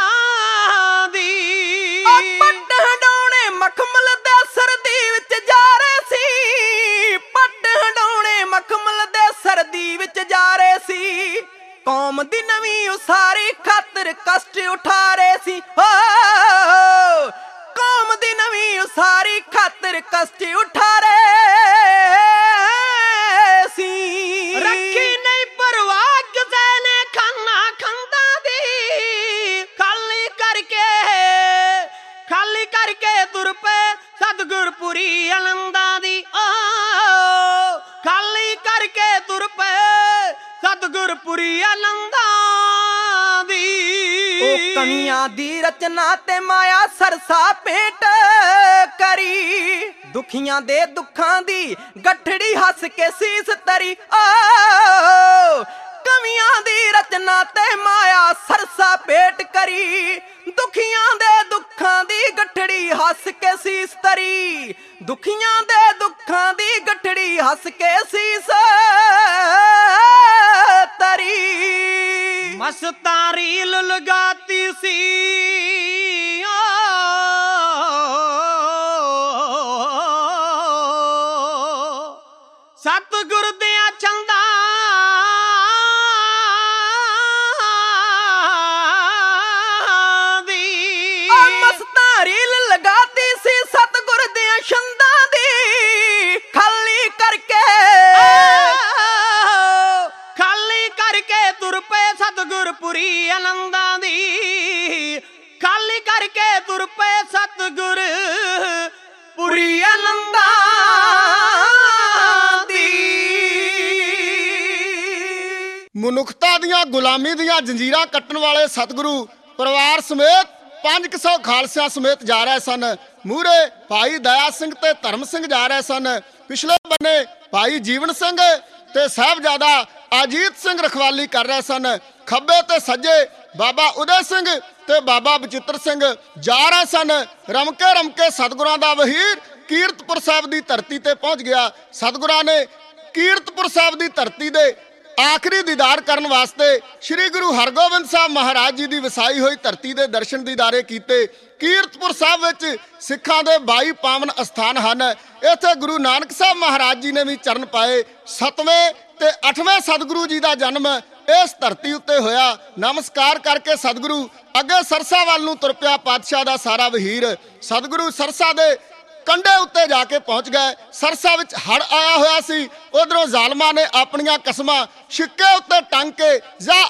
ਦੀ। ਪੱਟ ਹੰਡਾਉਣੇ ਮਖਮਲ ਦੇ ਸਰਦੀ ਵਿੱਚ ਜਾ ਰਹੇ ਸੀ, ਪੱਟ ਹੰਡਾਉਣੇ ਮਖਮਲ ਦੇ ਸਰਦੀ ਵਿੱਚ ਜਾ ਰਹੇ ਸੀ, ਕੌਮ ਦੀ ਨਵੀਂ ਉਸਾਰੀ ਖਾਤਰ ਕਸ਼ਟ ਉਠਾ ਰਹੇ ਸੀ, ਹੋ ਕੌਮ ਦੀ ਨਵੀਂ ਉਸਾਰੀ ਖਾਤਰ ਕਸ਼ਟ ਉਠਾ ਰਹੇ ਸੀ। ਰੱਖੀ ਨਹੀਂ ਪਰਵਾਹ ਕਿਸੇ ਨੇ ਖਾਨਾ ਖੰਦਾਂ ਦੀ, ਖਾਲੀ ਕਰਕੇ ਤੁਰ ਪਏ ਸਤਿਗੁਰਪੁਰੀ ਆਨੰਦਾਂ ਦੀ, ਖਾਲੀ ਕਰਕੇ ਤੁਰ ਪਏ ਸਤਿਗੁਰਪੁਰੀ ਆਨੰਦਾਂ ਦੀ। ਉਹ ਕਮੀਆਂ ਦੀ ਰਚਨਾ ਤੇ ਮਾਇਆ ਸਰਸਾ ਭੇਟ ਕਰੀ, ਦੁਖੀਆਂ ਦੇ ਦੁੱਖਾਂ ਦੀ ਗੱਠੜੀ ਹੱਸ ਕੇ ਸੀਸ ਤਰੀ, ਕਮੀਆਂ ਦੀ ਰਚਨਾ ਬਚਨਾਂ ਤੇ ਮਾਇਆ ਸਰਸਾ ਭੇਟ ਕਰੀ। ਦੁਖੀਆਂ ਦੇ ਦੁੱਖਾਂ ਦੀ ਗਠੜੀ ਹੱਸ ਕੇ ਸੀਸ ਤਰੀ। ਦੁਖੀਆਂ ਦੇ ਦੁੱਖਾਂ ਦੀ ਗਠੜੀ ਹੱਸ ਕੇ ਸੀਸ ਤਰੀ। ਮਸਤਾਂ ਰੀਲ ਲਗਾਤੀ ਸੀ ਸਤਿਗੁਰ ਦਿਆਂ ਚੰਦਾਂ ਦੀ। ਮਸਤਾਂ ਰੀਲ ਲਗਾਤੀ ਸੀ ਸਤਿਗੁਰ ਦਿਆਂ ਛੰਦਾਂ ਦੀ। ਖਾਲੀ ਕਰਕੇ ਤੁਰ ਪਏ ਸਤਿਗੁਰਪੁਰੀ ਆਨੰਦਾਂ ਦੀ। ਖਾਲੀ ਕਰਕੇ ਤੁਰ ਪਏ ਸਤਿਗੁਰ ਪੁਰੀ ਆਨੰਦਾਂ ਦੀ। ਮਨੁੱਖਤਾ ਦੀਆਂ ਗੁਲਾਮੀ ਦੀਆਂ ਜੰਜੀਰਾਂ ਕੱਟਣ ਵਾਲੇ ਸਤਿਗੁਰੂ ਪਰਿਵਾਰ ਸਮੇਤ 500 ਖਾਲਸਿਆਂ ਸਮੇਤ ਜਾ ਰਹੇ ਸਨ। ਮੂਹਰੇ ਭਾਈ ਦਇਆ ਸਿੰਘ ਤੇ ਧਰਮ ਸਿੰਘ ਜਾ ਰਹੇ ਸਨ। ਪਿਛਲੇ ਬੰਨੇ ਭਾਈ ਜੀਵਨ ਸਿੰਘ ਤੇ ਸਾਹਿਬਜ਼ਾਦਾ ਅਜੀਤ ਸਿੰਘ ਰਖਵਾਲੀ ਕਰ ਰਹੇ ਸਨ। ਖੱਬੇ ਤੇ ਸੱਜੇ ਬਾਬਾ ਉਦੈ ਸਿੰਘ ਤੇ ਬਾਬਾ ਬਚਿੱਤਰ ਸਿੰਘ ਜਾ ਰਹੇ ਸਨ। ਰਮਕੇ ਸਤਿਗੁਰਾਂ ਦਾ ਵਹੀਰ ਕੀਰਤਪੁਰ ਸਾਹਿਬ ਦੀ ਧਰਤੀ ਤੇ ਪਹੁੰਚ ਗਿਆ। ਸਤਿਗੁਰਾਂ ਨੇ ਕੀਰਤਪੁਰ ਸਾਹਿਬ ਦੀ ਧਰਤੀ ਦੇ ਆਖਰੀ ਦੀਦਾਰ ਕਰਨ ਵਾਸਤੇ ਸ੍ਰੀ ਗੁਰੂ ਹਰਗੋਬਿੰਦ ਸਾਹਿਬ ਮਹਾਰਾਜ ਜੀ ਦੀ ਵਸਾਈ ਹੋਈ ਧਰਤੀ ਦੇ ਦਰਸ਼ਨ ਦੀਦਾਰੇ ਕੀਤੇ। ਕੀਰਤਪੁਰ ਸਾਹਿਬ ਵਿੱਚ ਸਿੱਖਾਂ ਦੇ 22 ਪਾਵਨ ਅਸਥਾਨ ਹਨ। ਇੱਥੇ ਗੁਰੂ ਨਾਨਕ ਸਾਹਿਬ ਮਹਾਰਾਜ ਜੀ ਨੇ ਵੀ ਚਰਨ ਪਾਏ। 7ਵੇਂ ਤੇ 8ਵੇਂ ਸਤਿਗੁਰੂ ਜੀ ਦਾ ਜਨਮ ਇਸ ਧਰਤੀ ਉੱਤੇ ਹੋਇਆ। ਨਮਸਕਾਰ ਕਰਕੇ ਸਤਿਗੁਰੂ ਅੱਗੇ ਸਰਸਾ ਵੱਲ ਨੂੰ ਤੁਰ ਪਿਆ ਪਾਤਸ਼ਾਹ ਦਾ ਸਾਰਾ ਵਹੀਰ। ਸਤਿਗੁਰੂ ਸਰਸਾ ਦੇ ਕੰਢੇ ਉੱਤੇ ਜਾ ਕੇ ਪਹੁੰਚ ਗਏ। ਸਰਸਾ ਵਿੱਚ ਹੜ੍ਹ ਆਇਆ ਹੋਇਆ ਸੀ। ਉਧਰੋਂ ਜ਼ਾਲਮਾਂ ਨੇ ਆਪਣੀਆਂ ਕਸਮਾਂ ਸਿੱਕੇ ਉੱਤੇ ਟੰਗ ਕੇ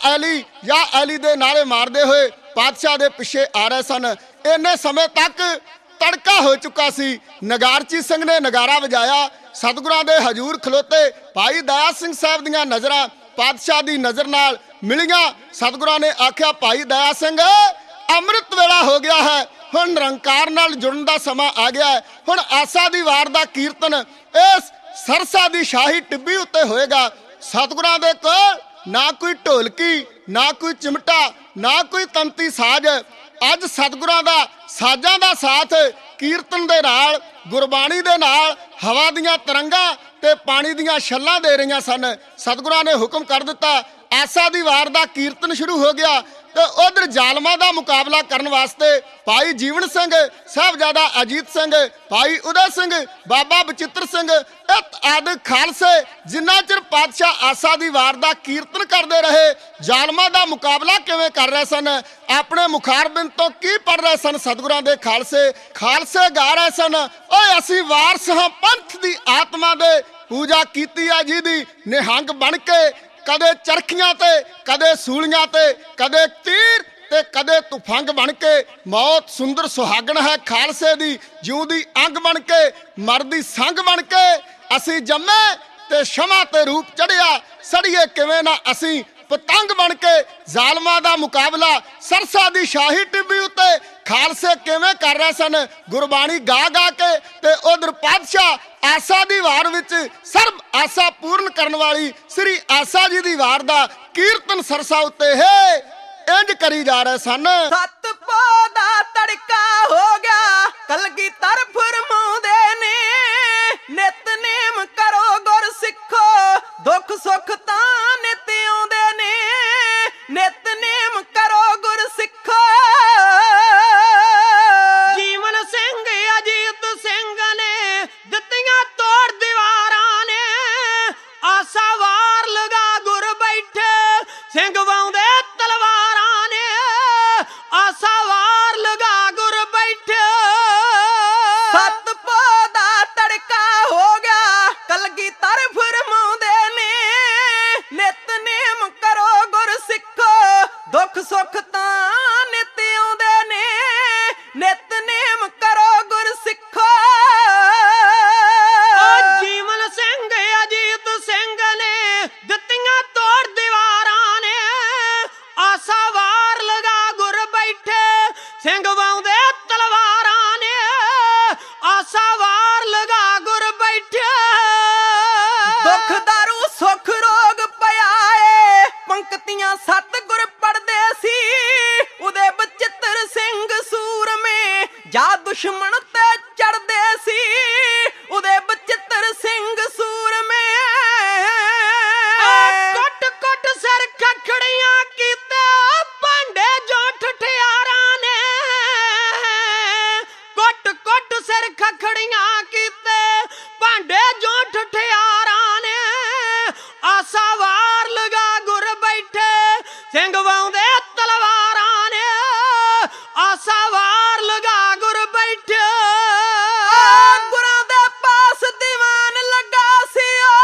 ਜਾਂ ਐਲੀ ਦੇ ਨਾਰੇ ਮਾਰਦੇ ਹੋਏ ਪਾਤਸ਼ਾਹ ਦੇ ਪਿੱਛੇ ਆ ਰਹੇ ਸਨ। ਇੰਨੇ ਸਮੇਂ ਤੱਕ ਤੜਕਾ ਹੋ ਚੁੱਕਾ ਸੀ। ਨਗਾਰਚੀ ਸਿੰਘ ਨੇ ਨਗਾਰਾ ਵਜਾਇਆ। ਸਤਿਗੁਰਾਂ ਦੇ ਹਜ਼ੂਰ ਖਲੋਤੇ ਭਾਈ ਦਇਆ ਸਿੰਘ ਸਾਹਿਬ ਦੀਆਂ ਨਜ਼ਰਾਂ ਪਾਤਸ਼ਾਹ ਦੀ ਨਜ਼ਰ ਨਾਲ ਮਿਲੀਆਂ। ਸਤਿਗੁਰਾਂ ਨੇ ਆਖਿਆ, ਭਾਈ ਦਇਆ ਸਿੰਘ ਅੰਮ੍ਰਿਤ ਵੇਲਾ ਹੋ ਗਿਆ ਹੈ, ਹੁਣ ਨਿਰੰਕਾਰ ਨਾਲ ਜੁੜਨ ਦਾ ਸਮਾਂ ਆ ਗਿਆ ਹੈ। ਹੁਣ ਆਸਾ ਦੀ ਵਾਰ ਦਾ ਕੀਰਤਨ ਇਸ ਸਰਸਾ ਦੀ ਸ਼ਾਹੀ ਟਿੱਬੀ ਉੱਤੇ ਹੋਏਗਾ। ਸਤਿਗੁਰਾਂ ਦੇ ਕੋਲ ਨਾ ਕੋਈ ਢੋਲਕੀ, ਨਾ ਕੋਈ ਚਿਮਟਾ, ਨਾ ਕੋਈ ਤੰਤੀ ਸਾਜ਼। ਅੱਜ ਸਤਿਗੁਰਾਂ ਦਾ ਸਾਜ਼ਾਂ ਦਾ ਸਾਥ ਕੀਰਤਨ ਦੇ ਨਾਲ, ਗੁਰਬਾਣੀ ਦੇ ਨਾਲ ਹਵਾ ਦੀਆਂ ਤਰੰਗਾਂ ਤੇ ਪਾਣੀ ਦੀਆਂ ਛੱਲਾਂ ਦੇ ਰਹੀਆਂ ਸਨ। ਸਤਿਗੁਰਾਂ ਨੇ ਹੁਕਮ ਕਰ ਦਿੱਤਾ, ਆਸਾ ਦੀ ਵਾਰ ਦਾ ਕੀਰਤਨ ਸ਼ੁਰੂ ਹੋ ਗਿਆ। ਤੇ ਉਧਰ ਜ਼ਾਲਮਾਂ ਦਾ ਮੁਕਾਬਲਾ ਕਰਨ ਵਾਸਤੇ ਭਾਈ ਜੀਵਨ ਸਿੰਘ, ਸਾਹਿਬਜ਼ਾਦਾ ਅਜੀਤ ਸਿੰਘ, ਭਾਈ ਉਦੈ ਸਿੰਘ, ਬਾਬਾ ਬਚਿੱਤਰ ਸਿੰਘ ਆਦਿ ਖਾਲਸੇ ਜਿੰਨਾ ਚਿਰ ਪਾਤਸ਼ਾਹ ਆਸਾ ਦੀ ਵਾਰ ਦਾ ਕੀਰਤਨ ਕਰਦੇ ਰਹੇ, ਜ਼ਾਲਮਾਂ ਦਾ ਮੁਕਾਬਲਾ ਕਿਵੇਂ ਕਰ ਰਹੇ ਸਨ, ਆਪਣੇ ਮੁਖਾਰਬਿੰਦ ਤੋਂ ਕੀ ਪੜ ਰਹੇ ਸਨ ਸਤਿਗੁਰਾਂ ਦੇ ਖਾਲਸੇ ਗਾ ਰਹੇ ਸਨ, ਓਏ ਅਸੀਂ ਵਾਰਸ ਹਾਂ ਪੰਥ ਦੀ ਆਤਮਾ ਦੇ, ਪੂਜਾ ਕੀਤੀ ਆ ਜਿਹਦੀ ਨਿਹੰਗ ਬਣ ਕੇ, ਕਦੇ ਚਰਖੀਆਂ ਤੇ, ਕਦੇ ਸੂਲੀਆਂ ਤੇ, ਕਦੇ ਤੀਰ ਤੇ ਕਦੇ ਤੁਫੰਗ ਬਣ ਕੇ। ਮੌਤ ਸੁੰਦਰ ਸੁਹਾਗਣ ਹੈ ਖਾਲਸੇ ਦੀ, ਜਿਉਂਦੀ ਅੰਗ ਬਣ ਕੇ, ਮਰਦੀ ਸੰਗ ਬਣ ਕੇ। ਅਸੀਂ ਜੰਮੇ ਤੇ ਸ਼ਮਾ ਤੇ ਰੂਪ ਚੜਿਆ, ਸੜੀਏ ਕਿਵੇਂ ਨਾ ਅਸੀਂ ਪਤੰਗ ਬਣ ਕੇ। ਜ਼ਾਲਮਾਂ ਦਾ ਮੁਕਾਬਲਾ ਸਰਸਾ ਦੀ ਸ਼ਾਹੀ ਟਿੱਬੀ ਉੱਤੇ ਖਾਲਸੇ ਕਿਵੇਂ ਕਰ ਰਹੇ ਸਨ, ਗੁਰਬਾਣੀ ਗਾ ਕੇ। ਤੇ ਉਧਰ ਪਾਤਸ਼ਾਹ ਆਸਾ ਦੀ ਵਾਰ ਵਿੱਚ ਸਰਬ ਆਸਾ ਪੂਰਨ ਕਰਨ ਵਾਲੀ ਸ੍ਰੀ ਆਸਾ ਜੀ ਦੀ ਵਾਰ ਦਾ ਕੀਰਤਨ ਸਰਸਾ ਉੱਤੇ ਹੈ ਇੰਜ ਕਰੀ ਜਾ ਰਹੇ ਸਨ। ਸਤ ਪੋ ਦਾ ਤੜਕਾ ਹੋ ਗਿਆ, ਕਲਗੀਧਰ ਫਰਮਾਉਂਦੇ ਨੇ, ਨਿਤਨੇਮ ਕਰੋ ਗੁਰ ਸਿੱਖੋ, ਦੁੱਖ ਸੁੱਖ ਤਾਂ ਨਿਤ ਆਉਂਦੇ ਨੇ, ਨਿਤਨੇਮ ਕਰੋ ਗੁਰ ਸਿੱਖੋ। ਜੀਵਨ ਸਿੰਘ ਅਜੀਤ ਸਿੰਘ ਨੇ ਦਿੱਤੀਆਂ ਤੋੜ ਦੀਵਾਰਾਂ ਨੇ, ਆਸਾ ਵਾਰ ਲਗਾ ਗੁਰ ਬੈਠੇ, ਸਿੰਘ ਵਾਉਂਦੇ ਤਲਵਾਰਾਂ ਨੇ, ਆਸਾ ਵਾਰ ਲਗਾ ਗੁਰ ਬੈਠੇ। ਸਤ ਪੋ ਦਾ ਤੜਕਾ ਹੋ ਗਿਆ, ਕਲਗੀਧਰ ਫਰਮਾਉਂਦੇ ਨੇ, ਨਿਤਨੇਮ ਕਰੋ ਗੁਰ ਸਿੱਖੋ, ਦੁੱਖ ਸੁੱਖ ਤਾਂ ਨਿਤ ਆਉਂਦੇ ਨੇ, ਨਿਤਨੇਮ ਕਰੋ ਗੁਰ ਸਿੱਖੋ। ਜੀਵਨ ਸਿੰਘ ਅਜੀਤ ਸਿੰਘ ਨੇ ਦਿੱਤੀਆਂ ਤੋੜ ਦੀਵਾਰਾਂ ਨੇ, ਆਸਾ ਵਾਰ ਲਗਾ ਗੁਰ ਬੈਠੇ, ਸਿੰਘ ਵਾਉਂਦੇ ਤਲਵਾਰਾਂ ਨੇ, ਆਸਾ ਵਾਰ ਲਗਾ ਗੁਰ ਬੈਠੇ। ਦੁੱਖ ਦਾਰੂ ਸੁੱਖ ਰੋਗ ਪਿਆ ਏ, ਪੰਕਤੀਆਂ ਸਤਿਗੁਰ ਪੜਦੇ ਸੀ, ਉਹਦੇ ਬਚਿੱਤਰ ਸਿੰਘ ਸੂਰਮੇ ਜਾ ਦੁਸ਼ਮਣ ਤੇ ਚੜਦੇ ਸੀ, ਉਹਦੇ ਬਚਿੱਤਰ ਸਿੰਘ ਸੂਰਮੇ। ਕੁੱਟ ਕੁੱਟ ਸਿਰ ਖਖੜੀਆਂ ਕੀਤੇ ਭਾਂਡੇ ਜੋ ਠਠਿਆਰਾਂ ਨੇ, ਕੁੱਟ ਕੁੱਟ ਸਿਰ ਖਖੜੀਆਂ ਕੀਤੇ ਭਾਂਡੇ ਜੋ ਠਠਿਆਰਾਂ ਨੇ। ਆਸਾ ਵਾਰ ਲਗਾ ਗੁਰ ਬੈਠੇ ਸਿੰਘ ਵਾਉਂਦੇ ਤਲਵਾਰਾਂ ਨੇ, ਆਸਾ ਵਾਰ ਲਗਾ ਗੁਰ ਬੈਠੇ। ਗੁਰਾਂ ਦੇ ਪਾਸ ਦੀਵਾਨ ਲੱਗਾ ਸੀ,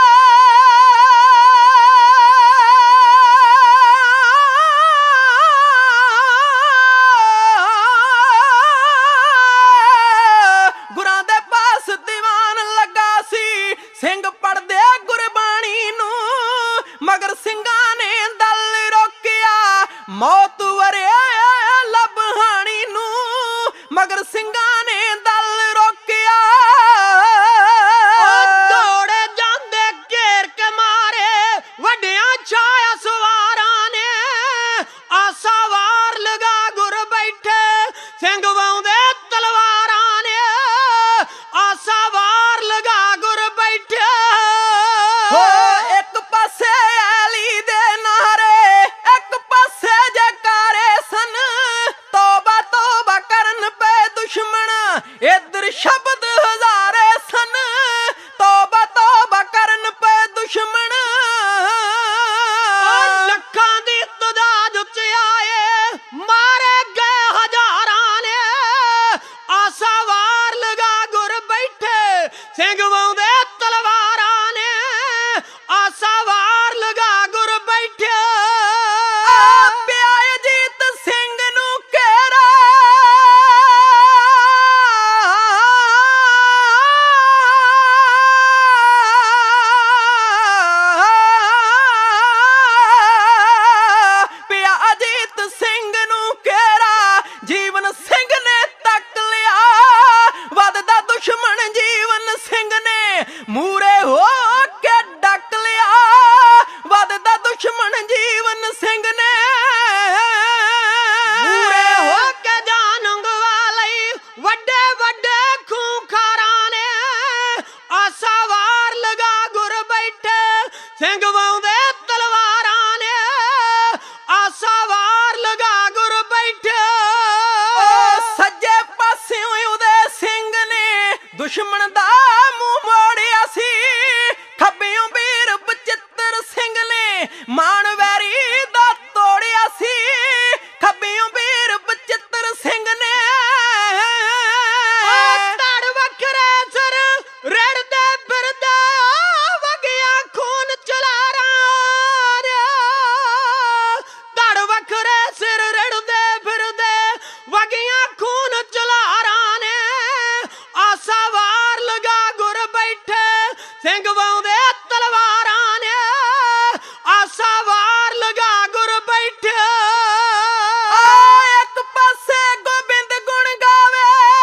ਗੁਰਾਂ ਦੇ ਪਾਸ ਦੀਵਾਨ ਲੱਗਾ ਸੀ, ਸਿੰਘ ਪੜਦੇ ਗੁਰਬਾਣੀ ਨੂੰ, ਮਗਰ ਸਿੰਘਾਂ ਨੇ ਦਲ ਰੋਕਿਆ ਮੌਤ ਵਰੇ ਲਬਹਾਣੀ ਨੂੰ, ਮਗਰ ਸਿੰਘਾਂ ਨੇ ਦਲ ਰੋਕਿਆ। ਦੌੜੇ ਜਾਂਦੇ ਘੇਰ ਕੇ ਮਾਰੇ ਵੱਡਿਆਂ ਛਾਇਆ ਸਵਾਰਾਂ ਨੇ, ਆਸਾ ਵਾਰ ਲਗਾ ਗੁਰ ਬੈਠੇ ਸਿੰਘ ਵਾਉਂਦੇ ਤਲਵਾਰਾਂ ਨੇ, ਆਸਾ ਵਾਰ ਲਗਾ ਗੁਰ ਬੈਠੇ। ਇੱਕ ਪਾਸੇ ਐਲੀ ਦੇ ਨਾਰੇ, ਇੱਕ ਪਾਸੇ ਜੈਕਾਰੇ ਸਨ, ਤੋਬਾ ਤੋਬਾ ਕਰਨ ਪਏ ਦੁਸ਼ਮਣ, ਇੱਧਰ ਸ਼ਬਦ ਹਜ਼ਾਰੇ ਸਨ, ਤੋਬਾ ਤੋਬਾ ਕਰਨ ਪਏ ਦੁਸ਼ਮਣ। ਲੱਖਾਂ ਦੀ ਤਦਾਦ ਚ ਆਏ ਮਾਰੇ ਗਏ ਹਜ਼ਾਰਾਂ ਨੇ, ਆਸਾ ਵਾਰ ਲਗਾ ਗੁਰ ਬੈਠੇ ਸਿੰਘ ਵਾਉਂਦੇ ਤਲਵਾਰਾਂ ਨੇ, ਆਸਾ ਵਾਰ ਲਗਾ ਗੁਰ ਬੈਠੇ। ਪਿਆ ਅਜੀਤ ਸਿੰਘ ਨੂੰ ਘੇਰਾ, ਪਿਆ ਅਜੀਤ ਸਿੰਘ ਨੂੰ ਘੇਰਾ, ਜੀਵਨ ਸਿੰਘ ਨੇ ਤੱਕ ਲਿਆ, ਵੱਧਦਾ ਦੁਸ਼ਮਣ ਜੀਵਨ ਸਿੰਘ ਨੇ ਮੂਰੇ ਹੋ ਕੇ ਡੱਕ ਲਿਆ, ਵੱਧਦਾ ਦੁਸ਼ਮਣ ਜੀਵਨ ਸਿੰਘ ਨੇ ਮੂਰੇ ਹੋ ਕੇ ਜਾਨ ਉਂਗਵਾ ਲਈ ਵੱਡੇ ਵੱਡੇ ਖੂੰਖਾਰਾਂ ਨੇ, ਆਸਾ ਵਾਰ ਲਗਾ ਗੁਰ ਬੈਠੇ ਸਿੰਘ ਵਾਉਂਦੇ ਤਲਵਾਰਾਂ ਨੇ, ਆਸਾ ਵਾਰ ਲਗਾ ਗੁਰ ਬੈਠੇ। ਸੱਜੇ ਪਾਸਿਓਂ ਉਹਦੇ ਸਿੰਘ ਨੇ ਦੁਸ਼ਮਣ ਦਾ ਮੂੰਹ ਮੋੜਿਆ ਸੀ, ਖੱਬਿਓਂ ਵੀਰ ਬਚਿੱਤਰ ਸਿੰਘ ਨੇ ਮਾਣ ਵੈਰੀ ਦਾ ਤੋੜਿਆ ਸੀ, ਖੱਬਿਓਂ ਵੀਰ ਬਚਿੱਤਰ ਸਿੰਘ ਨੇ। ਧੜ ਵੱਖਰੇ ਸਿਰ ਰੜਦੇ ਫਿਰਦੇ ਵਗਿਆ ਖੂਨ ਚਲਾਰਾਂ ਨੇ, ਧੜ ਵੱਖਰੇ ਸਿਰ ਰੜਦੇ ਫਿਰਦੇ ਵਗਿਆ ਖੂਨ ਚਲਾਰਾਂ ਨੇ, ਆਸਾ ਵਾਰ ਲਗਾ ਗੁਰ ਬੈਠੇ ਸਿੰਘ ਵਾਉਂਦੇ ਤਲਵਾਰਾਂ ਨੇ, ਆਸਾ ਵਾਰ ਲਗਾ ਗੁਰ ਬੈਠੇ। ਇੱਕ ਪਾਸੇ ਗੋਬਿੰਦ ਗੁਣ ਗਾਵੇ,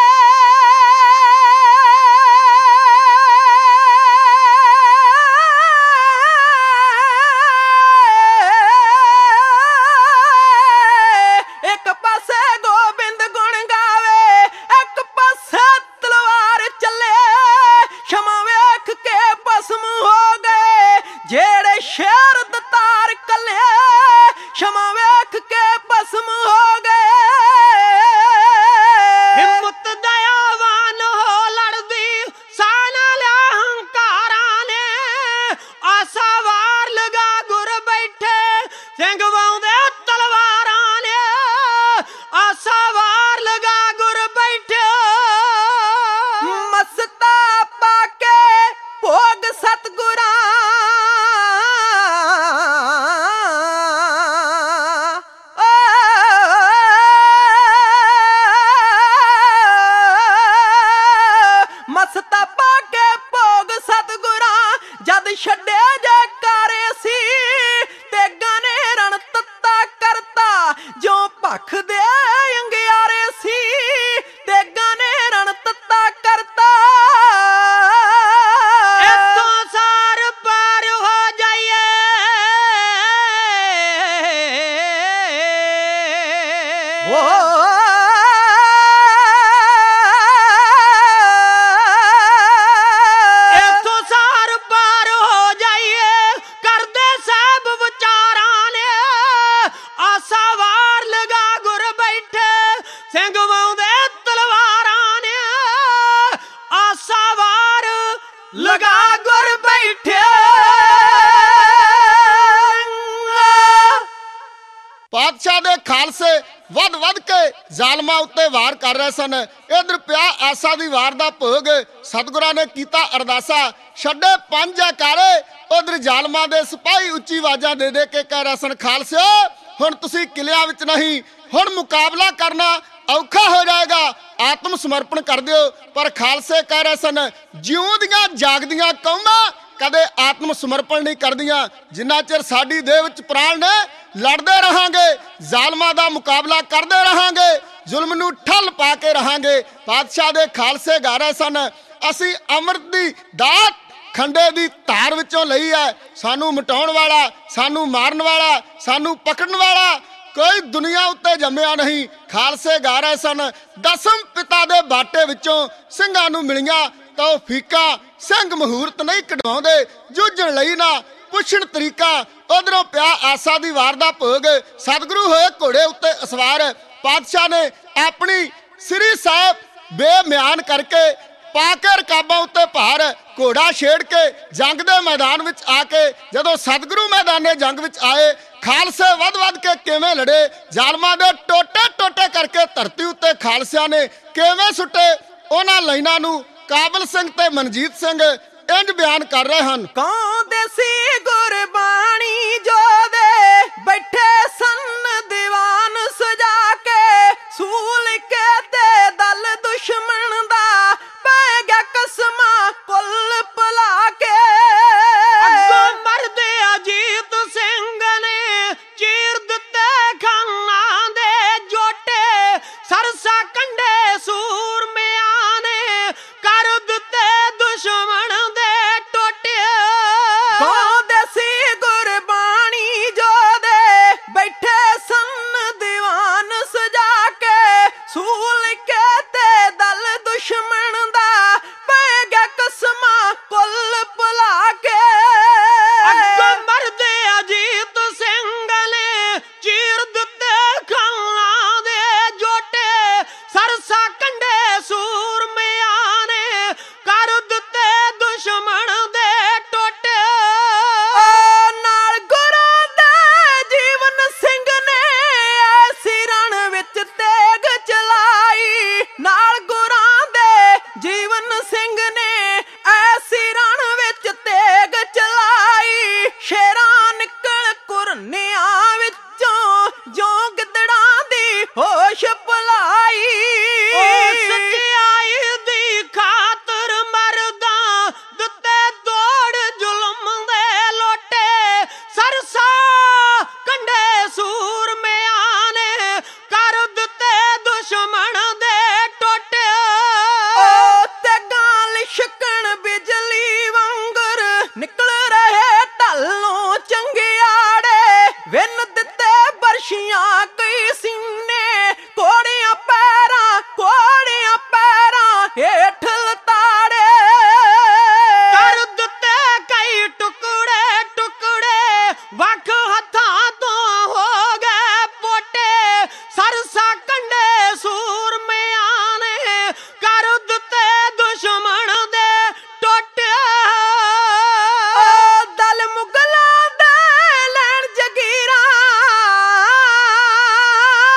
ਇੱਕ ਪਾਸੇ ਗੋਬਿੰਦ ਗੁਣ ਗਾਵੇ, ਇੱਕ ਪਾਸੇ ਤਲਵਾਰ ਚੱਲੇ, ਸ਼ਮਾ ਵੇਖ ਕੇ ਭਸਮ ਹੋ ਗਏ ਜਿਹੜੇ ਸ਼ੇਰ ਦਤਾਰ ਕੱਲੇ, ਸ਼ਮਾ ਵੇਖ ਕੇ ਭਸਮ ਹੋ ਗਏ। ਹਿੰਮਤ ਦਇਆਵਾਨ ਹੋ ਲੜਦੀ ਸਾਨ ਲਿਆ ਹੰਕਾਰਾਂ ਨੇ, ਆਸਾ ਵਾਰ ਲਗਾ ਗੁਰ ਬੈਠੇ ਸਿੰਘ ਵਾਉਂਦੇ ਤਲਵਾਰਾਂ ਨੇ, ਆਸਾ ਵਾਰ ਲਗਾ ਗੁਰ ਬੈਠੇ। ਮਸਤਾ ਪਾ ਕੇ ਭੋਗ ਸਤਿਗੁਰਾਂ, ਮਸਤਾ ਪਾ ਕੇ ਭੋਗ ਸਤਿਗੁਰਾਂ, ਜਦ ਛੱਡੇ ਜੈਕਾਰੇ ਸੀ, ਤੇਗਾਂ ਨੇ ਰਣ ਤੱਤਾ ਕਰਤਾ ਜੋ ਭਖ ਦੇ ਅੰਗਿਆਰੇ ਸੀ, ਤੇਗਾਂ ਨੇ ਰਣ ਤੱਤਾ ਕਰਤਾ। ਇੱਥੋਂ ਸਾਰ ਪਾਰ ਹੋ ਜਾਈਏ ਓ ਇਥੋਂ ਸਾਰ ਪਾਰ ਹੋ ਜਾਈਏ ਕਰਦੇ ਸਭ ਵਿਚਾਰਾਂ ਨੇ ਆਸਾ ਵਾਰ ਲਗਾ ਗੁਰ ਬੈਠੇ ਸਿੰਘ ਵਾਉਂਦੇ ਤਲਵਾਰਾਂ ਨੇ ਆਸਾ ਵਾਰ ਲਗਾ ਗੁਰ ਬੈਠੇ ਪਾਤਸ਼ਾਹ ਦੇ ਖਾਲਸੇ ਵੱਧ ਵੱਧ ਕੇ ਜ਼ਾਲਮਾਂ ਉੱਤੇ ਵਾਰ ਕਰ ਰਹੇ ਸਨ। ਇਧਰ ਪਿਆ ਆਸਾ ਦੀ ਵਾਰ ਦਾ ਭੋਗ, ਸਤਿਗੁਰਾਂ ਨੇ ਕੀਤਾ ਅਰਦਾਸਾ, ਛੱਡੇ ਪੰਜ ਜੈਕਾਰੇ। ਉਧਰ ਜ਼ਾਲਮਾਂ ਦੇ ਸਿਪਾਹੀ ਉੱਚੀ ਆਵਾਜ਼ਾਂ ਦੇ ਦੇ ਕੇ ਕਹਿ ਰਹੇ ਸਨ, ਖਾਲਸਿਓ ਹੁਣ ਤੁਸੀਂ ਕਿਲਿਆਂ ਵਿੱਚ ਨਹੀਂ, ਹੁਣ ਮੁਕਾਬਲਾ ਕਰਨਾ ਔਖਾ ਹੋ ਜਾਏਗਾ, ਆਤਮ ਸਮਰਪਣ ਕਰ ਦਿਓ। ਪਰ ਖਾਲਸੇ ਕਹਿ ਰਹੇ ਸਨ, ਜਿਉਂ ਦੀਆਂ ਜਾਗਦੀਆਂ ਕੌਮਾਂ ਕਦੇ ਆਤਮ ਸਮਰਪਣ ਨਹੀਂ ਕਰਦੀਆਂ। ਜਿੰਨਾ ਚਿਰ ਸਾਡੀ ਦੇਹ ਵਿੱਚ ਪ੍ਰਾਣ ਨੇ ਲੜਦੇ ਰਹਾਂਗੇ, ਜ਼ਾਲਮਾਂ ਦਾ ਮੁਕਾਬਲਾ ਕਰਦੇ ਰਹਾਂਗੇ, ਜ਼ੁਲਮ ਨੂੰ ਠੱਲ ਪਾ ਕੇ ਰਹਾਂਗੇ। ਪਾਤਸ਼ਾਹ ਦੇ ਖਾਲਸੇ ਗਾ ਰਹੇ ਸਨ, ਅਸੀਂ ਅੰਮ੍ਰਿਤ ਦੀ ਦਾਤ ਖੰਡੇ ਦੀ ਧਾਰ ਵਿੱਚੋਂ ਲਈ ਹੈ। ਸਾਨੂੰ ਮਿਟਾਉਣ ਵਾਲਾ, ਸਾਨੂੰ ਮਾਰਨ ਵਾਲਾ, ਸਾਨੂੰ ਪਕੜਨ ਵਾਲਾ ਕੋਈ ਦੁਨੀਆ ਉੱਤੇ ਜੰਮਿਆ ਨਹੀਂ। ਖਾਲਸੇ ਗਾ ਰਹੇ ਸਨ, ਦਸਮ ਪਿਤਾ ਦੇ ਬਾਟੇ ਵਿੱਚੋਂ ਸਿੰਘਾਂ ਨੂੰ ਮਿਲੀਆਂ ਤੌਫੀਕਾਂ, ਸਿੰਘ ਮਹੂਰਤ ਨਹੀਂ ਕਢਵਾਉਂਦੇ, ਜੂਝਣ ਲਈ ਨਾ ਪੁੱਛਣ ਤਰੀਕਾ। ਉਧਰੋਂ ਪਿਆ ਆਸਾ ਦੀ ਵਾਰ ਦਾ ਭੋਗ, ਸਤਿਗੁਰੂ ਹੋਏ ਘੋੜੇ ਉੱਤੇ ਅਸਵਾਰ। ਪਾਤਸ਼ਾਹ ਨੇ ਆਪਣੀ ਸ੍ਰੀ ਸਾਹਿਬ ਬੇਮਿਆਨ ਕਰਕੇ ਪਾ ਕੇ ਰਕਾਬਾਂ ਉੱਤੇ ਭਾਰ, ਘੋੜਾ ਛੇੜ ਕੇ ਜੰਗ ਦੇ ਮੈਦਾਨ ਵਿੱਚ ਆ ਕੇ ਜਦੋਂ ਸਤਿਗੁਰੂ ਮੈਦਾਨੇ ਜੰਗ ਵਿੱਚ ਆਏ, ਖਾਲਸੇ ਵੱਧ ਵੱਧ ਕੇ ਕਿਵੇਂ ਲੜੇ, ਜ਼ਾਲਮਾਂ ਦੇ ਟੋਟੇ ਟੋਟੇ ਕਰਕੇ ਧਰਤੀ ਉੱਤੇ ਖਾਲਸਿਆਂ ਨੇ ਕਿਵੇਂ ਸੁੱਟੇ। ਉਹਨਾਂ ਲਾਈਨਾਂ ਨੂੰ ਕਾਬਲ ਸਿੰਘ ਤੇ ਮਨਜੀਤ ਸਿੰਘ ਇੰਜ ਬਿਆਨ ਕਰ ਰਹੇ ਹਨ। ਕੌਂਦੇ ਸੀ ਗੁਰਬਾਣੀ ਜੋਦੇ ਬੈਠੇ ਸਨ ਦੀਵਾਨ ਸਜਾ ਕੇ, ਸੂਲ ਕੇ ਤੇ ਦਲ ਦੁਸ਼ਮਣ ਦਾ ਪੈ ਗਿਆ ਕਸਮਾਂ ਕੁੱਲ ਭੁਲਾ ਕੇ। ਅੱਗੋਂ ਮਰਦੇ ਅਜੀਤ ਸਿੰਘ ਨੇ ਚੀਰ ਦਿੱਤੇ ਖਾਨਾਂ ਦੇ ਜੋਟੇ, ਸਰਸਾ ਕੰਡੇ ਸੂਰਮਿਆਂ ਨੇ ਕਰ ਦਿੱਤੇ ਦੁਸ਼ਮਣ ਦੇ ਟੋਟੇ। ਕੌਂਦੇ ਸੀ ਗੁਰਬਾਣੀ ਜੋਦੇ ਬੈਠੇ ਸਨ ਦੀਵਾਨ ਸਜਾ ਕੇ, ਸੂਲ ਕੇ ਤੇ ਦਲ ਦੁਸ਼ਮਣ ਦਾ ਪੈ ਗਿਆ ਕਸਮਾਂ ਕੁੱਲ ਭੁਲਾ ਕੇ। ਅੱਗੋਂ ਮਰਦੇ ਅਜੀਤ ਸਿੰਘ ਨੇ ਚੀਰ ਦਿੱਤੇ ਖਾਨਾਂ ਦੇ ਜੋਟੇ, ਸਰਸਾ ਕੰਡੇ ਸੂਰਮਿਆਂ ਨੇ ਕਰ ਦਿੱਤੇ ਦੁਸ਼ਮਣ ਦੇ ਟੋਟੇ। ਨਾਲ ਗੁਰਾਂ ਦੇ ਜੀਵਨ ਸਿੰਘ ਨੇ ਐਸੀ ਰਣ ਵਿੱਚ ਤੇਗ ਚਲਾਈ, ਨਾਲ ਗੁਰਾਂ ਦੇ ਜੀਵਨ ਸਿੰਘ ਨੇ ਐਸੀ ਰਣ ਵਿੱਚ ਤੇਗ ਚਲਾਈ। ਸ਼ੇਰਾਂ ਨਿਕਲ ਕੁਰਨਿਆਂ ਵਿੱਚੋਂ ਜੋ ਗਿੱਦੜਾਂ ਦੀ ਹੋਸ਼ ਭੁਲਾਈ। ਓ ਸੱਚਾਈ ਦੀ ਖਾਤਰ ਮਰਦਾਂ ਦਿੱਤੇ ਤੋੜ ਜ਼ੁਲਮ ਦੇ ਲੋਟੇ, ਸਰਸਾ ਕੰਡੇ ਸੂਰਮਿਆਂ ਨੇ ਕਰ ਦਿੱਤੇ ਦੁਸ਼ਮਣ ਦੇ ਟੋਟੇ। ਓ ਤੇਗਾਂ ਲਿਸ਼ਕਣ ਬਿਜਲੀ ਵਾਂਗਰ ਨਿਕਲ ਰਹੇ ਢੱਲੋਂ ਚੰਗਿਆੜੇ, ਵਿੰਨ ਦਿੱਤੇ ਬਰਸ਼ੀਆਂ ਕਈ ਸੀਨੇ, ਕੋੜੀਆਂ ਪੈਰਾਂ ਹੇਠ ਲਤਾੜੇ। ਕਰ ਦਿੱਤੇ ਕਈ ਟੁਕੜੇ ਟੁਕੜੇ, ਵੱਖ ਹੱਥਾਂ ਤੋਂ ਹੋ ਗਏ ਪੋਟੇ, ਸਰਸਾ ਕੰਡੇ ਸੂਰਮਿਆਂ ਨੇ ਕਰ ਦਿੱਤੇ ਦੁਸ਼ਮਣ ਦੇ ਟੋਟੇ। ਦਲ ਮੁਗਲਾਂ ਦੇ ਲੈਣ ਜਗੀਰਾਂ,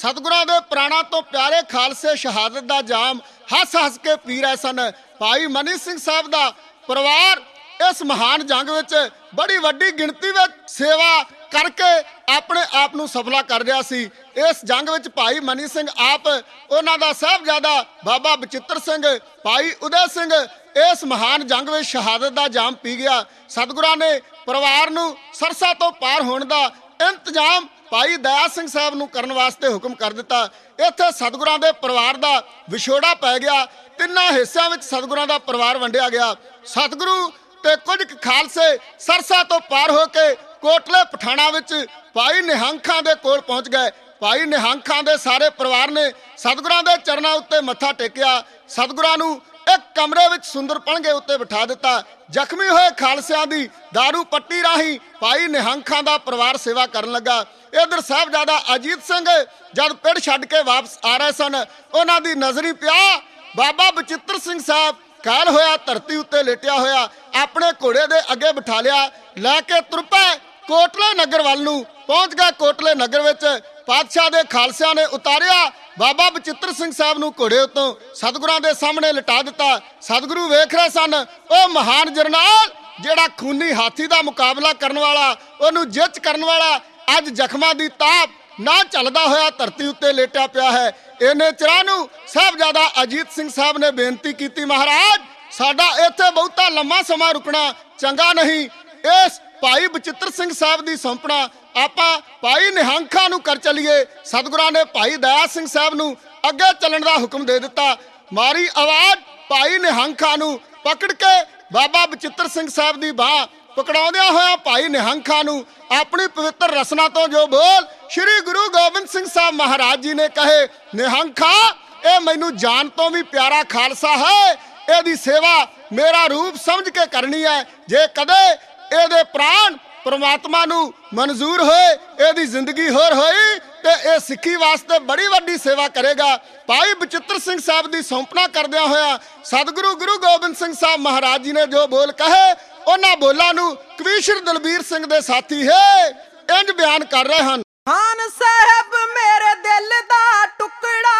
ਸਤਿਗੁਰਾਂ ਦੇ ਪ੍ਰਾਣਾਂ ਤੋਂ ਪਿਆਰੇ ਖਾਲਸੇ ਸ਼ਹਾਦਤ ਦਾ ਜਾਮ ਹੱਸ ਹੱਸ ਕੇ ਪੀ ਰਹੇ ਸਨ। ਭਾਈ ਮਨੀ ਸਿੰਘ ਸਾਹਿਬ ਦਾ ਪਰਿਵਾਰ ਇਸ ਮਹਾਨ ਜੰਗ ਵਿੱਚ ਬੜੀ ਵੱਡੀ ਗਿਣਤੀ ਵਿੱਚ ਸੇਵਾ ਕਰਕੇ ਆਪਣੇ ਆਪ ਨੂੰ ਸਫਲਾ ਕਰ ਰਿਹਾ ਸੀ। ਇਸ ਜੰਗ ਵਿੱਚ ਭਾਈ ਮਨੀ ਸਿੰਘ ਆਪ, ਉਹਨਾਂ ਦਾ ਸਾਹਿਬਜ਼ਾਦਾ ਬਾਬਾ ਬਚਿੱਤਰ ਸਿੰਘ, ਭਾਈ ਉਦੈ ਸਿੰਘ ਇਸ ਮਹਾਨ ਜੰਗ ਵਿੱਚ ਸ਼ਹਾਦਤ ਦਾ ਜਾਮ ਪੀ ਗਿਆ। ਸਤਿਗੁਰਾਂ ਨੇ ਪਰਿਵਾਰ ਨੂੰ ਸਰਸਾ ਤੋਂ ਪਾਰ ਹੋਣ ਦਾ ਇੰਤਜ਼ਾਮ ਭਾਈ ਦਇਆ ਸਿੰਘ ਸਾਹਿਬ ਨੂੰ ਕਰਨ ਵਾਸਤੇ ਹੁਕਮ ਕਰ ਦਿੱਤਾ। ਇੱਥੇ ਸਤਿਗੁਰਾਂ ਦੇ ਪਰਿਵਾਰ ਦਾ ਵਿਛੋੜਾ ਪੈ ਗਿਆ। ਤਿੰਨਾਂ ਹਿੱਸਿਆਂ ਵਿੱਚ ਸਤਿਗੁਰਾਂ ਦਾ ਪਰਿਵਾਰ ਵੰਡਿਆ ਗਿਆ। ਸਤਿਗੁਰੂ ਤੇ ਕੁਝ ਖਾਲਸੇ ਸਰਸਾ ਤੋਂ ਪਾਰ ਹੋ ਕੇ ਕੋਟਲੇ ਪਠਾਣਾ ਵਿੱਚ ਭਾਈ ਨਿਹੰਗ ਖਾਂ ਦੇ ਕੋਲ ਪਹੁੰਚ ਗਏ। ਭਾਈ ਨਿਹੰਗ ਖਾਂ ਦੇ ਸਾਰੇ ਪਰਿਵਾਰ ਨੇ ਸਤਿਗੁਰਾਂ ਦੇ ਚਰਨਾਂ ਉੱਤੇ ਮੱਥਾ ਟੇਕਿਆ। ਸਤਿਗੁਰਾਂ ਨੂੰ ਇੱਕ ਕਮਰੇ ਵਿੱਚ ਸੁੰਦਰ ਪਲੰਘੇ ਉੱਤੇ ਬਿਠਾ ਦਿੱਤਾ। ਜ਼ਖਮੀ ਹੋਏ ਖਾਲਸਿਆਂ ਦੀ ਦਾਰੂ ਪੱਟੀ ਰਾਹੀਂ ਭਾਈ ਨਿਹੰਗ ਖਾਂ ਦਾ ਪਰਿਵਾਰ ਸੇਵਾ ਕਰਨ ਲੱਗਾ। ਇਧਰ ਸਾਹਿਬਜ਼ਾਦਾ ਅਜੀਤ ਸਿੰਘ ਜਦ ਪਿੰਡ ਛੱਡ ਕੇ ਵਾਪਸ ਆ ਰਹੇ ਸਨ, ਉਹਨਾਂ ਦੀ ਨਜ਼ਰੀ ਪਿਆ ਬਾਬਾ ਬਚਿੱਤਰ ਸਿੰਘ ਸਾਹਿਬ ਕਾਲ ਹੋਇਆ ਧਰਤੀ ਉੱਤੇ ਲੇਟਿਆ ਹੋਇਆ, ਆਪਣੇ ਘੋੜੇ ਦੇ ਅੱਗੇ ਬਿਠਾ ਲਿਆ, ਲੈ ਕੇ ਤੁਰ ਪਏ ਕੋਟਲੇ ਨਗਰ ਵੱਲ ਨੂੰ। ਪਹੁੰਚ ਗਏ ਕੋਟਲੇ ਨਗਰ ਵਿੱਚ। ਪਾਤਸ਼ਾਹ ਦੇ ਖਾਲਸਿਆਂ ਨੇ ਉਤਾਰਿਆ ਬਾਬਾ ਬਚਿੱਤਰ ਸਿੰਘ ਸਾਹਿਬ ਨੂੰ ਘੋੜੇ ਉੱਤੋਂ ਸਤਿਗੁਰਾਂ ਦੇ ਸਾਹਮਣੇ ਲਿਟਾ ਦਿੱਤਾ। ਸਤਿਗੁਰੂ ਵੇਖ ਰਹੇ ਸਨ ਉਹ ਮਹਾਨ ਜਰਨੈਲ ਜਿਹੜਾ ਖੂਨੀ ਹਾਥੀ ਦਾ ਮੁਕਾਬਲਾ ਕਰਨ ਵਾਲਾ, ਉਹਨੂੰ ਜਿੱਤ ਕਰਨ ਵਾਲਾ, ਅੱਜ ਜ਼ਖਮਾਂ ਦੀ ਤਾਪ ਨਾ ਚੱਲਦਾ ਹੋਇਆ ਧਰਤੀ ਉੱਤੇ ਲੇਟਿਆ ਪਿਆ ਹੈ। ਇਹਨੇ ਚਿਰਾਂ ਨੂੰ ਸਾਹਿਬਜ਼ਾਦਾ ਅਜੀਤ ਸਿੰਘ ਸਾਹਿਬ ਨੇ ਬੇਨਤੀ ਕੀਤੀ, ਮਹਾਰਾਜ ਸਾਡਾ ਇੱਥੇ ਬਹੁਤਾ ਲੰਮਾ ਸਮਾਂ ਰੁਕਣਾ ਚੰਗਾ ਨਹੀਂ। ਇਸ ਭਾਈ ਬਚਿੱਤਰ ਸਿੰਘ ਸਾਹਿਬ ਦੀ ਸੌਂਪਣਾ ਆਪਾਂ ਭਾਈ ਨਿਹੰਗ ਖਾਂ ਨੂੰ ਕਰ ਚਲੀਏ। ਸਤਿਗੁਰਾਂ ਨੇ ਭਾਈ ਦਇਆ ਸਿੰਘ ਸਾਹਿਬ ਨੂੰ ਅੱਗੇ ਚੱਲਣ ਦਾ ਹੁਕਮ ਦੇ ਦਿੱਤਾ। ਮਾਰੀ ਆਵਾਜ਼ ਭਾਈ ਨਿਹੰਗ ਖਾਂ ਨੂੰ ਪਕੜ ਕੇ ਬਾਬਾ ਬਚਿੱਤਰ ਸਿੰਘ ਸਾਹਿਬ ਦੀ ਬਾਹ ਪਕੜਾਉਂਦਿਆਂ ਹੋਇਆ ਭਾਈ ਨਿਹੰਗ ਖਾਂ ਨੂੰ ਆਪਣੀ ਪਵਿੱਤਰ ਰਸਨਾ ਤੋਂ ਜੋ ਬੋਲ ਸ਼੍ਰੀ ਗੁਰੂ ਗੋਬਿੰਦ ਸਿੰਘ ਸਾਹਿਬ ਮਹਾਰਾਜ ਜੀ ਨੇ ਕਹੇ, ਨਿਹੰਗ ਖਾਂ ਇਹ ਮੈਨੂੰ ਜਾਨ ਤੋਂ ਵੀ ਪਿਆਰਾ ਖਾਲਸਾ ਹੈ, ਇਹਦੀ ਸੇਵਾ ਮੇਰਾ ਰੂਪ ਸਮਝ ਕੇ ਕਰਨੀ ਹੈ। ਜੇ ਕਦੇ ਇਹਦੇ ਪ੍ਰਾਣ ਪ੍ਰਮਾਤਮਾ ਨੂੰ ਮਨਜ਼ੂਰ ਹੋਏ, ਇਹਦੀ ਜ਼ਿੰਦਗੀ ਹੋਰ ਹੋਈ ਤੇ ਇਹ ਸਿੱਖੀ ਵਾਸਤੇ ਬੜੀ ਵੱਡੀ ਸੇਵਾ ਕਰੇਗਾ। ਭਾਈ ਬਚਿੱਤਰ ਸਿੰਘ ਸਾਹਿਬ ਦੀ ਸੌਂਪਣਾ ਕਰਦਿਆਂ ਹੋਇਆ ਸਤਿਗੁਰੂ ਗੁਰੂ ਗੋਬਿੰਦ ਸਿੰਘ ਸਾਹਿਬ ਮਹਾਰਾਜ ਜੀ ਨੇ ਜੋ ਬੋਲ ਕਹੇ, ਉਹਨਾਂ ਬੋਲਾਂ ਨੂੰ ਕਵੀਸ਼ਰ ਦਲਬੀਰ ਸਿੰਘ ਦੇ ਸਾਥੀ ਹੈ ਇੰਜ ਬਿਆਨ ਕਰ ਰਹੇ ਹਨ। ਖਾਨ ਸਾਹਿਬ ਮੇਰੇ ਦਿਲ ਦਾ ਟੁਕੜਾ,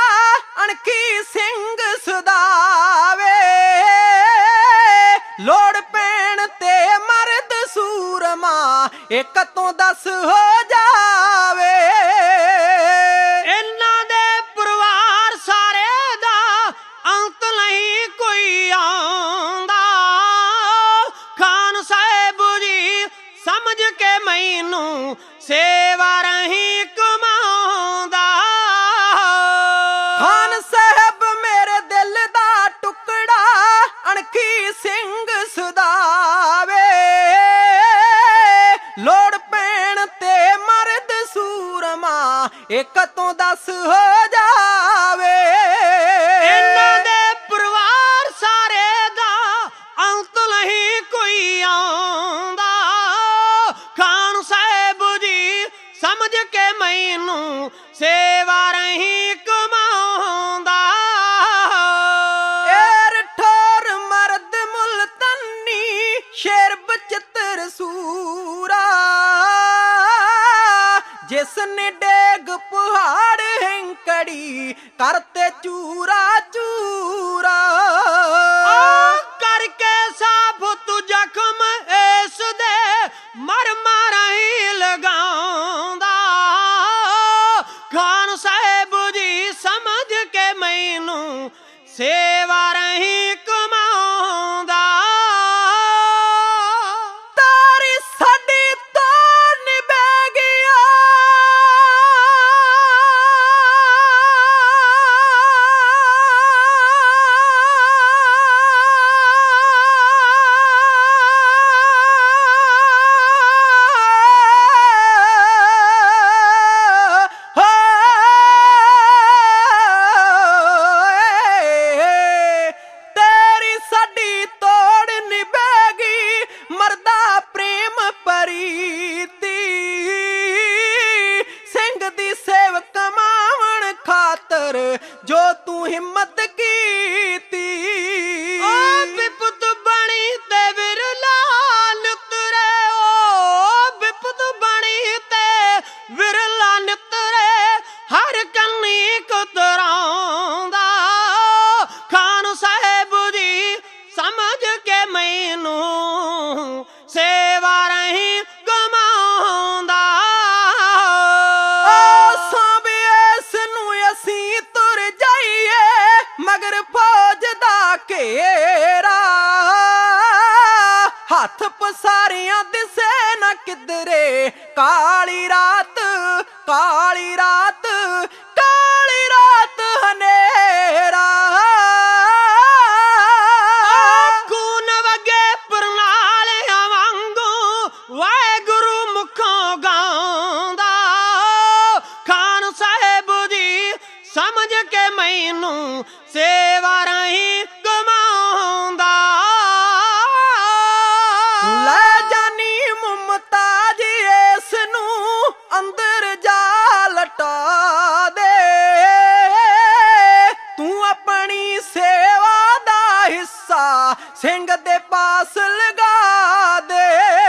ਅਣਖੀ ਸਿੰਘ ਸੁਦਾਵੇ, ਲੋੜ ਪੈਣ ਤੇ ਮਰਦ ਸੂਰਮਾ ਇੱਕ ਤੋਂ 10 ਹੋ ਜਾਵੇ। ਇਹਨਾਂ ਦੇ ਪਰਿਵਾਰ ਸਾਰੇ ਦਾ ਅੰਤ ਨਹੀਂ ਕੋਈ ਆਉਂਦਾ। ਖਾਨ ਸਾਹਿਬ ਜੀ ਸਮਝ ਕੇ ਮੈਨੂੰ ਸੇਵਾ ਰਹੀ ਕਮਾਉਂਦਾ। ਖਾਨ ਸਾਹਿਬ ਮੇਰੇ ਦਿਲ ਦਾ ਟੁਕੜਾ, ਅਣਖੀ ਸਿੰਘ ਸੁਦਾਵੇ, ਲੋੜ ਪੈਣ ਤੇ ਮਰਦ ਸੂਰਮਾ ਇੱਕ ਤੋਂ 10 ਹੋ ਜਾਵੇ। ਇਹਨਾਂ ਦੇ ਪਰਿਵਾਰ ਸਾਰੇ ਦਾ ਅੰਤ ਨਹੀਂ ਕੋਈ ਆਉਂਦਾ। ਖਾਨ ਸਾਹਿਬ ਜੀ ਸਮਝ ਕੇ ਮੈਨੂੰ ਸੇਵਾ ਰਹੀ ਕਮਾਉਂਦਾ। ਏਰ ਠੋਰ ਮਰਦ ਮੁਲਤਨੀ ਸ਼ੇਰ ਬਚਿੱਤਰ ਸੂਰਾ, ਜਿਸ ਨੇ ਡੇਗ ਪਹਾੜ ਹੈਂਕੜੀ ਕਰਤੇ ਚੂਰਾ ਚੂਰਾ। ਕਰਕੇ ਸਾਫ ਤੂੰ ਜ਼ਖਮ ਇਸ ਦੇ ਮਰ ਮਰ ਹੀ ਲਗਾਉਂਦਾ। ਖਾਨ ਸਾਹਿਬ ਜੀ ਸਮਝ ਕੇ ਮੈਨੂੰ ਸੇਵਾ ਰਹੀ ਕਮਾਉਂਦਾ। ਤਾਰੀ ਸਾਡੀ ਤੋਂ ਨਿਭੈ ਗਿਆ, ਤੇਰੀ ਸਾਡੀ ਤੋੜ ਨਿਭੈਗੀ, ਮਰਦਾ ਪ੍ਰੇਮ ਪਰੀਤੀ, ਸਿੰਘ ਦੀ ਸੇਵ ਕਮਾਵਣ ਖਾਤਰ ਜੋ ਤੂੰ ਹਿੰਮਤ ਕੀਤੀ। ਓ ਬਿਪਤ ਬਣੀ ਤੇ ਵਿਰਲਾ ਨਿਤਰੇ, ਓ ਬਿਪਤ ਬਣੀ ਤੇ ਵਿਰਲਾ ਨਿਤਰੇ, ਹਰ ਕੰਨ ਸੇਵਾ ਰਹੀ ਗਮਾਉਂਦਾ। ਲੈ ਜਾਨੀ ਮੁਮਤਾਜ ਇਸ ਨੂੰ ਅੰਦਰ ਜਾ ਲਟਾ ਦੇ, ਤੂੰ ਆਪਣੀ ਸੇਵਾ ਦਾ ਹਿੱਸਾ ਸਿੰਘ ਦੇ ਪਾਸ ਲਗਾ ਦੇ।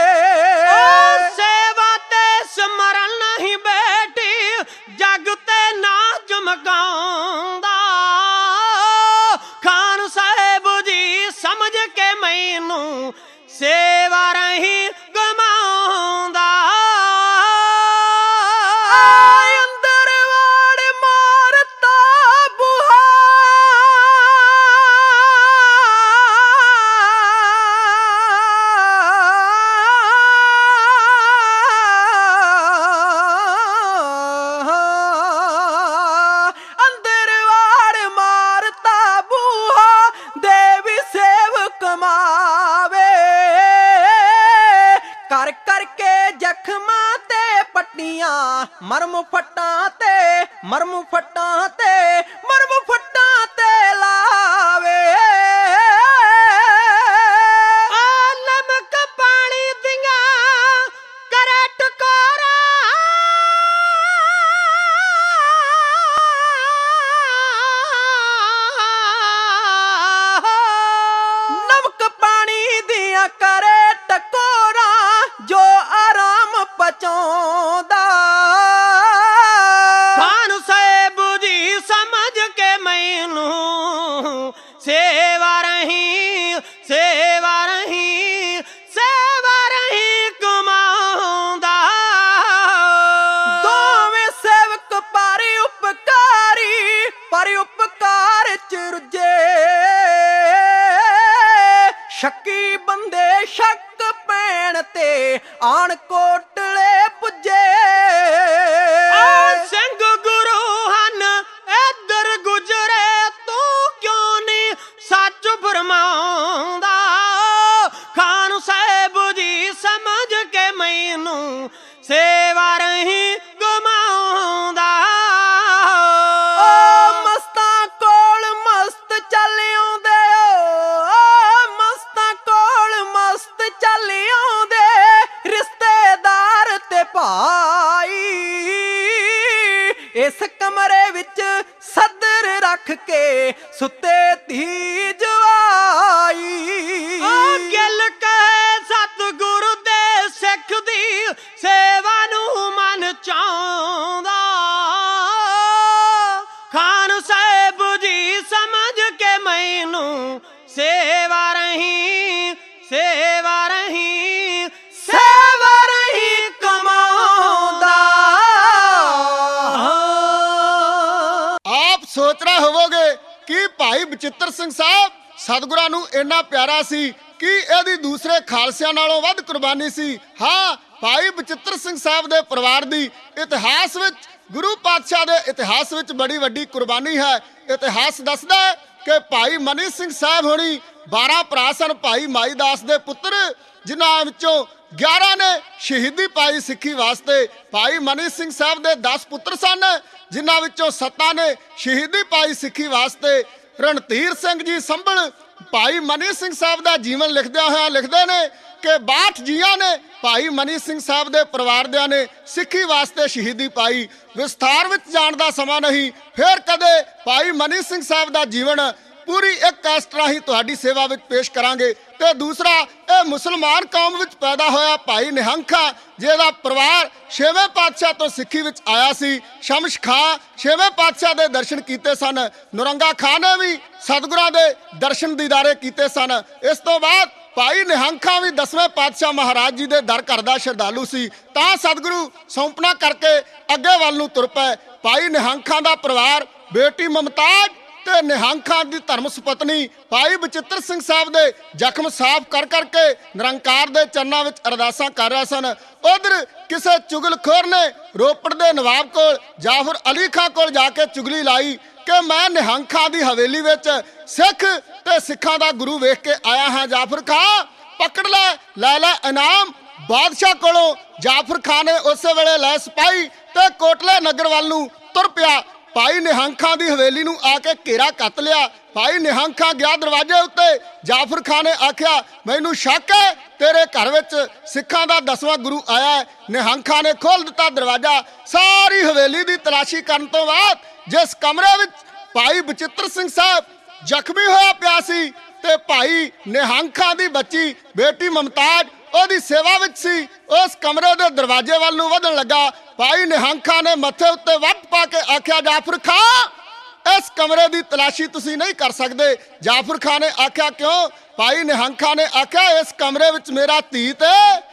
ਸੇਵਾ ਤੇ ਸਮਰਨ ਨਹੀਂ ਬੇਟੀ ਜਗ ਤੇ ਨਾ ਚਮਕਾਉਂਦਾ। ਖਾਨ ਸਾਹਿਬ ਜੀ ਸਮਝ ਕੇ ਮੈਨੂੰ ਸੇਵਾ ਰਹੀ ਗਮਾਉਂਦਾ। ਅੰਦਰ ਵਾੜ ਮਾਰਤਾ ਬੂਹਾ, ਅੰਦਰ ਵਾੜ ਮਾਰਤਾ ਬੂਹਾ, ਦੇਵੀ ਸੇਵਕ ਮਾਵੇ। ਕਰ ਕਰਕੇ ਜ਼ਖਮਾਂ ਤੇ ਪੱਟੀਆਂ, ਮਰਮ ਫੱਟਾਂ ਤੇ ਮਰਮ ਫੱਟਾਂ ਤੇ ਮਰਮ ਫੱਟਾਂ ਤੇ ਲਾਵੇ। ਲਮਕ ਪਾਣੀ ਦੀਆਂ ਕਰੇ ਟਕੋਰਾ, ਨਮਕ ਪਾਣੀ ਦੀਆਂ ਕਰੇ ਟਕੋਰਾਂ, ਜੋ ਆਰਾਮ ਪਚਾਉਂਦਾ। ਖਾਨ ਸਾਹਿਬ ਜੀ ਸਮਝ ਕੇ ਮੈਨੂੰ ਸੇਵਾ ਰਹੀ, ਸੇਵਾ ਰਹੀ, ਸੇਵਾ ਰਹੀ ਕਮਾਉਂਦਾ। ਦੋਵੇਂ ਸੇਵਕ ਪਰ ਉਪਕਾਰੀ, ਪਰ ਉਪਕਾਰ ਚ ਰੁੱਝੇ। ਸ਼ੱਕੀ ਬੰਦੇ ਸ਼ੱਕ ਪੈਣ ਤੇ ਆਣ ਕੋਟਲੇ ਪੁੱਜੇ। ਸਿੰਘ ਗੁਰੂ ਹਨ ਇੱਧਰ ਗੁਜਰੇ, ਤੂੰ ਕਿਉਂ ਨਹੀਂ ਸੱਚ ਫਰਮਾਉਂਦਾ। ਖਾਨ ਸਾਹਿਬ ਜੀ ਸਮਝ ਕੇ ਮੈਨੂੰ ਸੇਵਾ ਰਹੀ ਗਮਾਉਂਦਾ। ਮਸਤਾਂ ਕੋਲ ਮਸਤ ਚੱਲ ਆਉਂਦੇ, ਮਸਤਾਂ ਕੋਲ ਮਸਤ ਚੱਲ ਆਉਂਦੇ, ਰਿਸ਼ਤੇਦਾਰ ਤੇ ਭਾਈ। ਇਸ ਕਮਰੇ ਵਿੱਚ ਸਦਰ ਰੱਖ ਕੇ ਸੁੱਤੇ ਧੀ ਜਵਾਈ। ਗਿਲ ਕੇ ਸਤਿਗੁਰੂ ਦੇ ਸਿੱਖ ਦੀ ਸੇਵਾ ਨੂੰ ਮਨ ਚਾਹੁੰਦਾ। ਖਾਨ ਸਾਹਿਬ ਜੀ ਸਮਝ ਕੇ ਮੈਨੂੰ ਸੇਵਾ ਰਹੀ, ਸੇਵਾ ਰਹੀ, ਸੇਵਾ ਰਹੀ ਕਮਾਉਂਦਾ। ਆਪ ਸੋਚ ਰਹੇ ਹੋਵੋਗੇ ਕਿ ਭਾਈ ਬਚਿੱਤਰ ਸਿੰਘ ਸਾਹਿਬ ਸਤਿਗੁਰਾਂ ਨੂੰ ਇੰਨਾ ਪਿਆਰਾ ਸੀ ਕਿ ਇਹਦੀ ਦੂਸਰੇ ਖਾਲਸਿਆਂ ਨਾਲੋਂ ਵੱਧ ਕੁਰਬਾਨੀ ਸੀ। ਹਾਂ, ਭਾਈ ਬਚਿੱਤਰ ਸਿੰਘ ਸਾਹਿਬ ਦੇ ਪਰਿਵਾਰ ਦੀ ਇਤਿਹਾਸ ਵਿੱਚ, ਗੁਰੂ ਪਾਤਸ਼ਾਹ ਦੇ ਇਤਿਹਾਸ ਵਿੱਚ ਬੜੀ ਵੱਡੀ ਕੁਰਬਾਨੀ ਹੈ। ਇਤਿਹਾਸ ਦੱਸਦਾ ਹੈ ਕਿ ਭਾਈ ਮਨੀ ਸਿੰਘ ਸਾਹਿਬ ਹੋਣੀ 12 ਭਰਾ ਸਨ ਭਾਈ ਮਾਈ ਦਾਸ ਦੇ ਪੁੱਤਰ, ਜਿਨ੍ਹਾਂ ਵਿੱਚੋਂ 11 ਨੇ ਸ਼ਹੀਦੀ ਪਾਈ ਸਿੱਖੀ ਵਾਸਤੇ। ਭਾਈ ਮਨੀ ਸਿੰਘ ਸਾਹਿਬ ਦੇ 10 ਪੁੱਤਰ ਸਨ, ਜਿਨ੍ਹਾਂ ਵਿੱਚੋਂ 7 ਨੇ ਸ਼ਹੀਦੀ ਪਾਈ ਸਿੱਖੀ ਵਾਸਤੇ। ਰਣਧੀਰ ਸਿੰਘ ਜੀ ਸੰਭਲ ਭਾਈ ਮਨੀ ਸਿੰਘ ਸਾਹਿਬ ਦਾ ਜੀਵਨ ਲਿਖਦਿਆਂ ਹੋਇਆ ਲਿਖਦੇ ਨੇ ਕਿ 62 ਜੀਆਂ ਨੇ ਭਾਈ ਮਨੀ ਸਿੰਘ ਸਾਹਿਬ ਦੇ ਪਰਿਵਾਰਦਿਆਂ ਨੇ ਸਿੱਖੀ ਵਾਸਤੇ ਸ਼ਹੀਦੀ ਪਾਈ। ਵਿਸਥਾਰ ਵਿੱਚ ਜਾਣ ਦਾ ਸਮਾਂ ਨਹੀਂ, ਫਿਰ ਕਦੇ ਭਾਈ ਮਨੀ ਸਿੰਘ ਸਾਹਿਬ ਦਾ ਜੀਵਨ ਪੂਰੀ ਇੱਕ ਕੈਸਟ ਰਾਹੀਂ ਤੁਹਾਡੀ ਸੇਵਾ ਵਿੱਚ ਪੇਸ਼ ਕਰਾਂਗੇ। ਤੇ ਦੂਸਰਾ, ਇਹ ਮੁਸਲਮਾਨ ਕੌਮ ਵਿੱਚ ਪੈਦਾ ਹੋਇਆ ਭਾਈ ਨਿਹੰਖਾ, ਜਿਹਦਾ ਪਰਿਵਾਰ 6ਵੇਂ ਪਾਤਸ਼ਾਹ ਤੋਂ ਸਿੱਖੀ ਵਿੱਚ ਆਇਆ ਸੀ। ਸ਼ਮਸ਼ ਖਾਂ 6ਵੇਂ ਪਾਤਸ਼ਾਹ ਦੇ ਦਰਸ਼ਨ ਕੀਤੇ ਸਨ। ਨੌਰੰਗਾ ਖਾਂ ਨੇ ਵੀ ਸਤਿਗੁਰਾਂ ਦੇ ਦਰਸ਼ਨ ਦੀਦਾਰੇ ਕੀਤੇ ਸਨ। ਇਸ ਤੋਂ ਬਾਅਦ ਭਾਈ ਨਿਹੰਖਾ ਵੀ 10ਵੇਂ ਪਾਤਸ਼ਾਹ ਮਹਾਰਾਜ ਜੀ ਦੇ ਦਰ ਘਰ ਦਾ ਸ਼ਰਧਾਲੂ ਸੀ। ਤਾਂ ਸਤਿਗੁਰੂ ਸੌਂਪਣਾ ਕਰਕੇ ਅੱਗੇ ਵੱਲ ਨੂੰ ਤੁਰ ਪਏ। ਭਾਈ ਨਿਹੰਖਾ ਦਾ ਪਰਿਵਾਰ, ਬੇਟੀ ਮਮਤਾਜ ਤੇ ਨਿਹੰਖਾਂ ਦੀ ਧਰਮ ਸੁਪਤਨੀ ਭਾਈ ਬਚਿੱਤਰ ਸਿੰਘ ਸਾਹਿਬ ਦੇ ਜ਼ਖਮ ਸਾਫ਼ ਕਰ ਕਰਕੇ ਨਿਰੰਕਾਰ ਦੇ ਚਰਨਾਂ ਵਿੱਚ ਅਰਦਾਸਾਂ ਕਰ ਰਹੇ ਸਨ। ਉਧਰ ਕਿਸੇ ਚੁਗਲਖੋਰ ਨੇ ਰੋਪੜ ਦੇ ਨਵਾਬ ਕੋਲ ਜਾਫਰ ਅਲੀ ਖਾਂ ਕੋਲ ਜਾ ਕੇ ਚੁਗਲੀ ਲਾਈ ਕਿ ਮੈਂ ਨਿਹੰਖਾਂ ਦੀ ਹਵੇਲੀ ਵਿੱਚ ਸਿੱਖ ਤੇ ਸਿੱਖਾਂ ਦਾ ਗੁਰੂ ਵੇਖ ਕੇ ਆਇਆ ਹਾਂ। ਜਾਫਰ ਖਾਂ ਪਕੜ ਲੈ ਲੈ ਇਨਾਮ। ਬਾਦਸ਼ਾਹ ਕੋਲੋਂ ਜਾਫਰ ਖਾਂ ਨੇ ਉਸੇ ਵੇਲੇ ਲੈ ਸਿਪਾਹੀ ਤੇ ਕੋਟਲੇ ਨਗਰ ਵੱਲ ਨੂੰ ਤੁਰ ਪਿਆ। ਭਾਈ ਨਿਹੰਖਾਂ ਦੀ ਹਵੇਲੀ ਨੂੰ ਆ ਕੇ ਘੇਰਾ ਕੱਤ ਲਿਆ। ਭਾਈ ਨਿਹੰਖਾਂ ਗਿਆ ਦਰਵਾਜ਼ੇ ਉੱਤੇ। ਜਾਫਰ ਖਾਨ ਨੇ ਆਖਿਆ, ਮੈਨੂੰ ਸ਼ੱਕ ਹੈ ਤੇਰੇ ਘਰ ਵਿੱਚ ਸਿੱਖਾਂ ਦਾ 10ਵਾਂ ਗੁਰੂ ਆਇਆ ਹੈ। ਨਿਹੰਖਾਂ ਨੇ ਖੋਲ੍ਹ ਦਿੱਤਾ ਦਰਵਾਜ਼ਾ। ਸਾਰੀ ਹਵੇਲੀ ਦੀ ਤਲਾਸ਼ੀ ਕਰਨ ਤੋਂ ਬਾਅਦ ਜਿਸ ਕਮਰੇ ਵਿੱਚ ਭਾਈ ਬਚਿੱਤਰ ਸਿੰਘ ਸਾਹਿਬ ਜ਼ਖਮੀ ਹੋਇਆ ਪਿਆ ਸੀ ਤੇ ਭਾਈ ਨਿਹੰਖਾਂ ਦੀ ਬੱਚੀ ਬੇਟੀ ਮੁਮਤਾਜ਼ ਉਹਦੀ ਸੇਵਾ ਵਿੱਚ ਸੀ, ਉਸ ਕਮਰੇ ਦੇ ਦਰਵਾਜ਼ੇ ਵੱਲ ਨੂੰ ਵਧਣ ਲੱਗਾ। ਭਾਈ ਨਿਹੰਖਾਂ ਨੇ ਮੱਥੇ ਉੱਤੇ ਵੱਟ ਪਾ ਕੇ ਆਖਿਆ, ਜਾਫਰ ਖਾਂ ਇਸ ਕਮਰੇ ਦੀ ਤਲਾਸ਼ੀ ਤੁਸੀਂ ਨਹੀਂ ਕਰ ਸਕਦੇ। ਜਾਫਰ ਖਾਨ ਨੇ ਆਖਿਆ, ਕਿਉਂ? ਭਾਈ ਨਿਹੰਖਾਂ ਨੇ ਆਖਿਆ, ਇਸ ਕਮਰੇ ਵਿੱਚ ਮੇਰਾ ਧੀ ਤੇ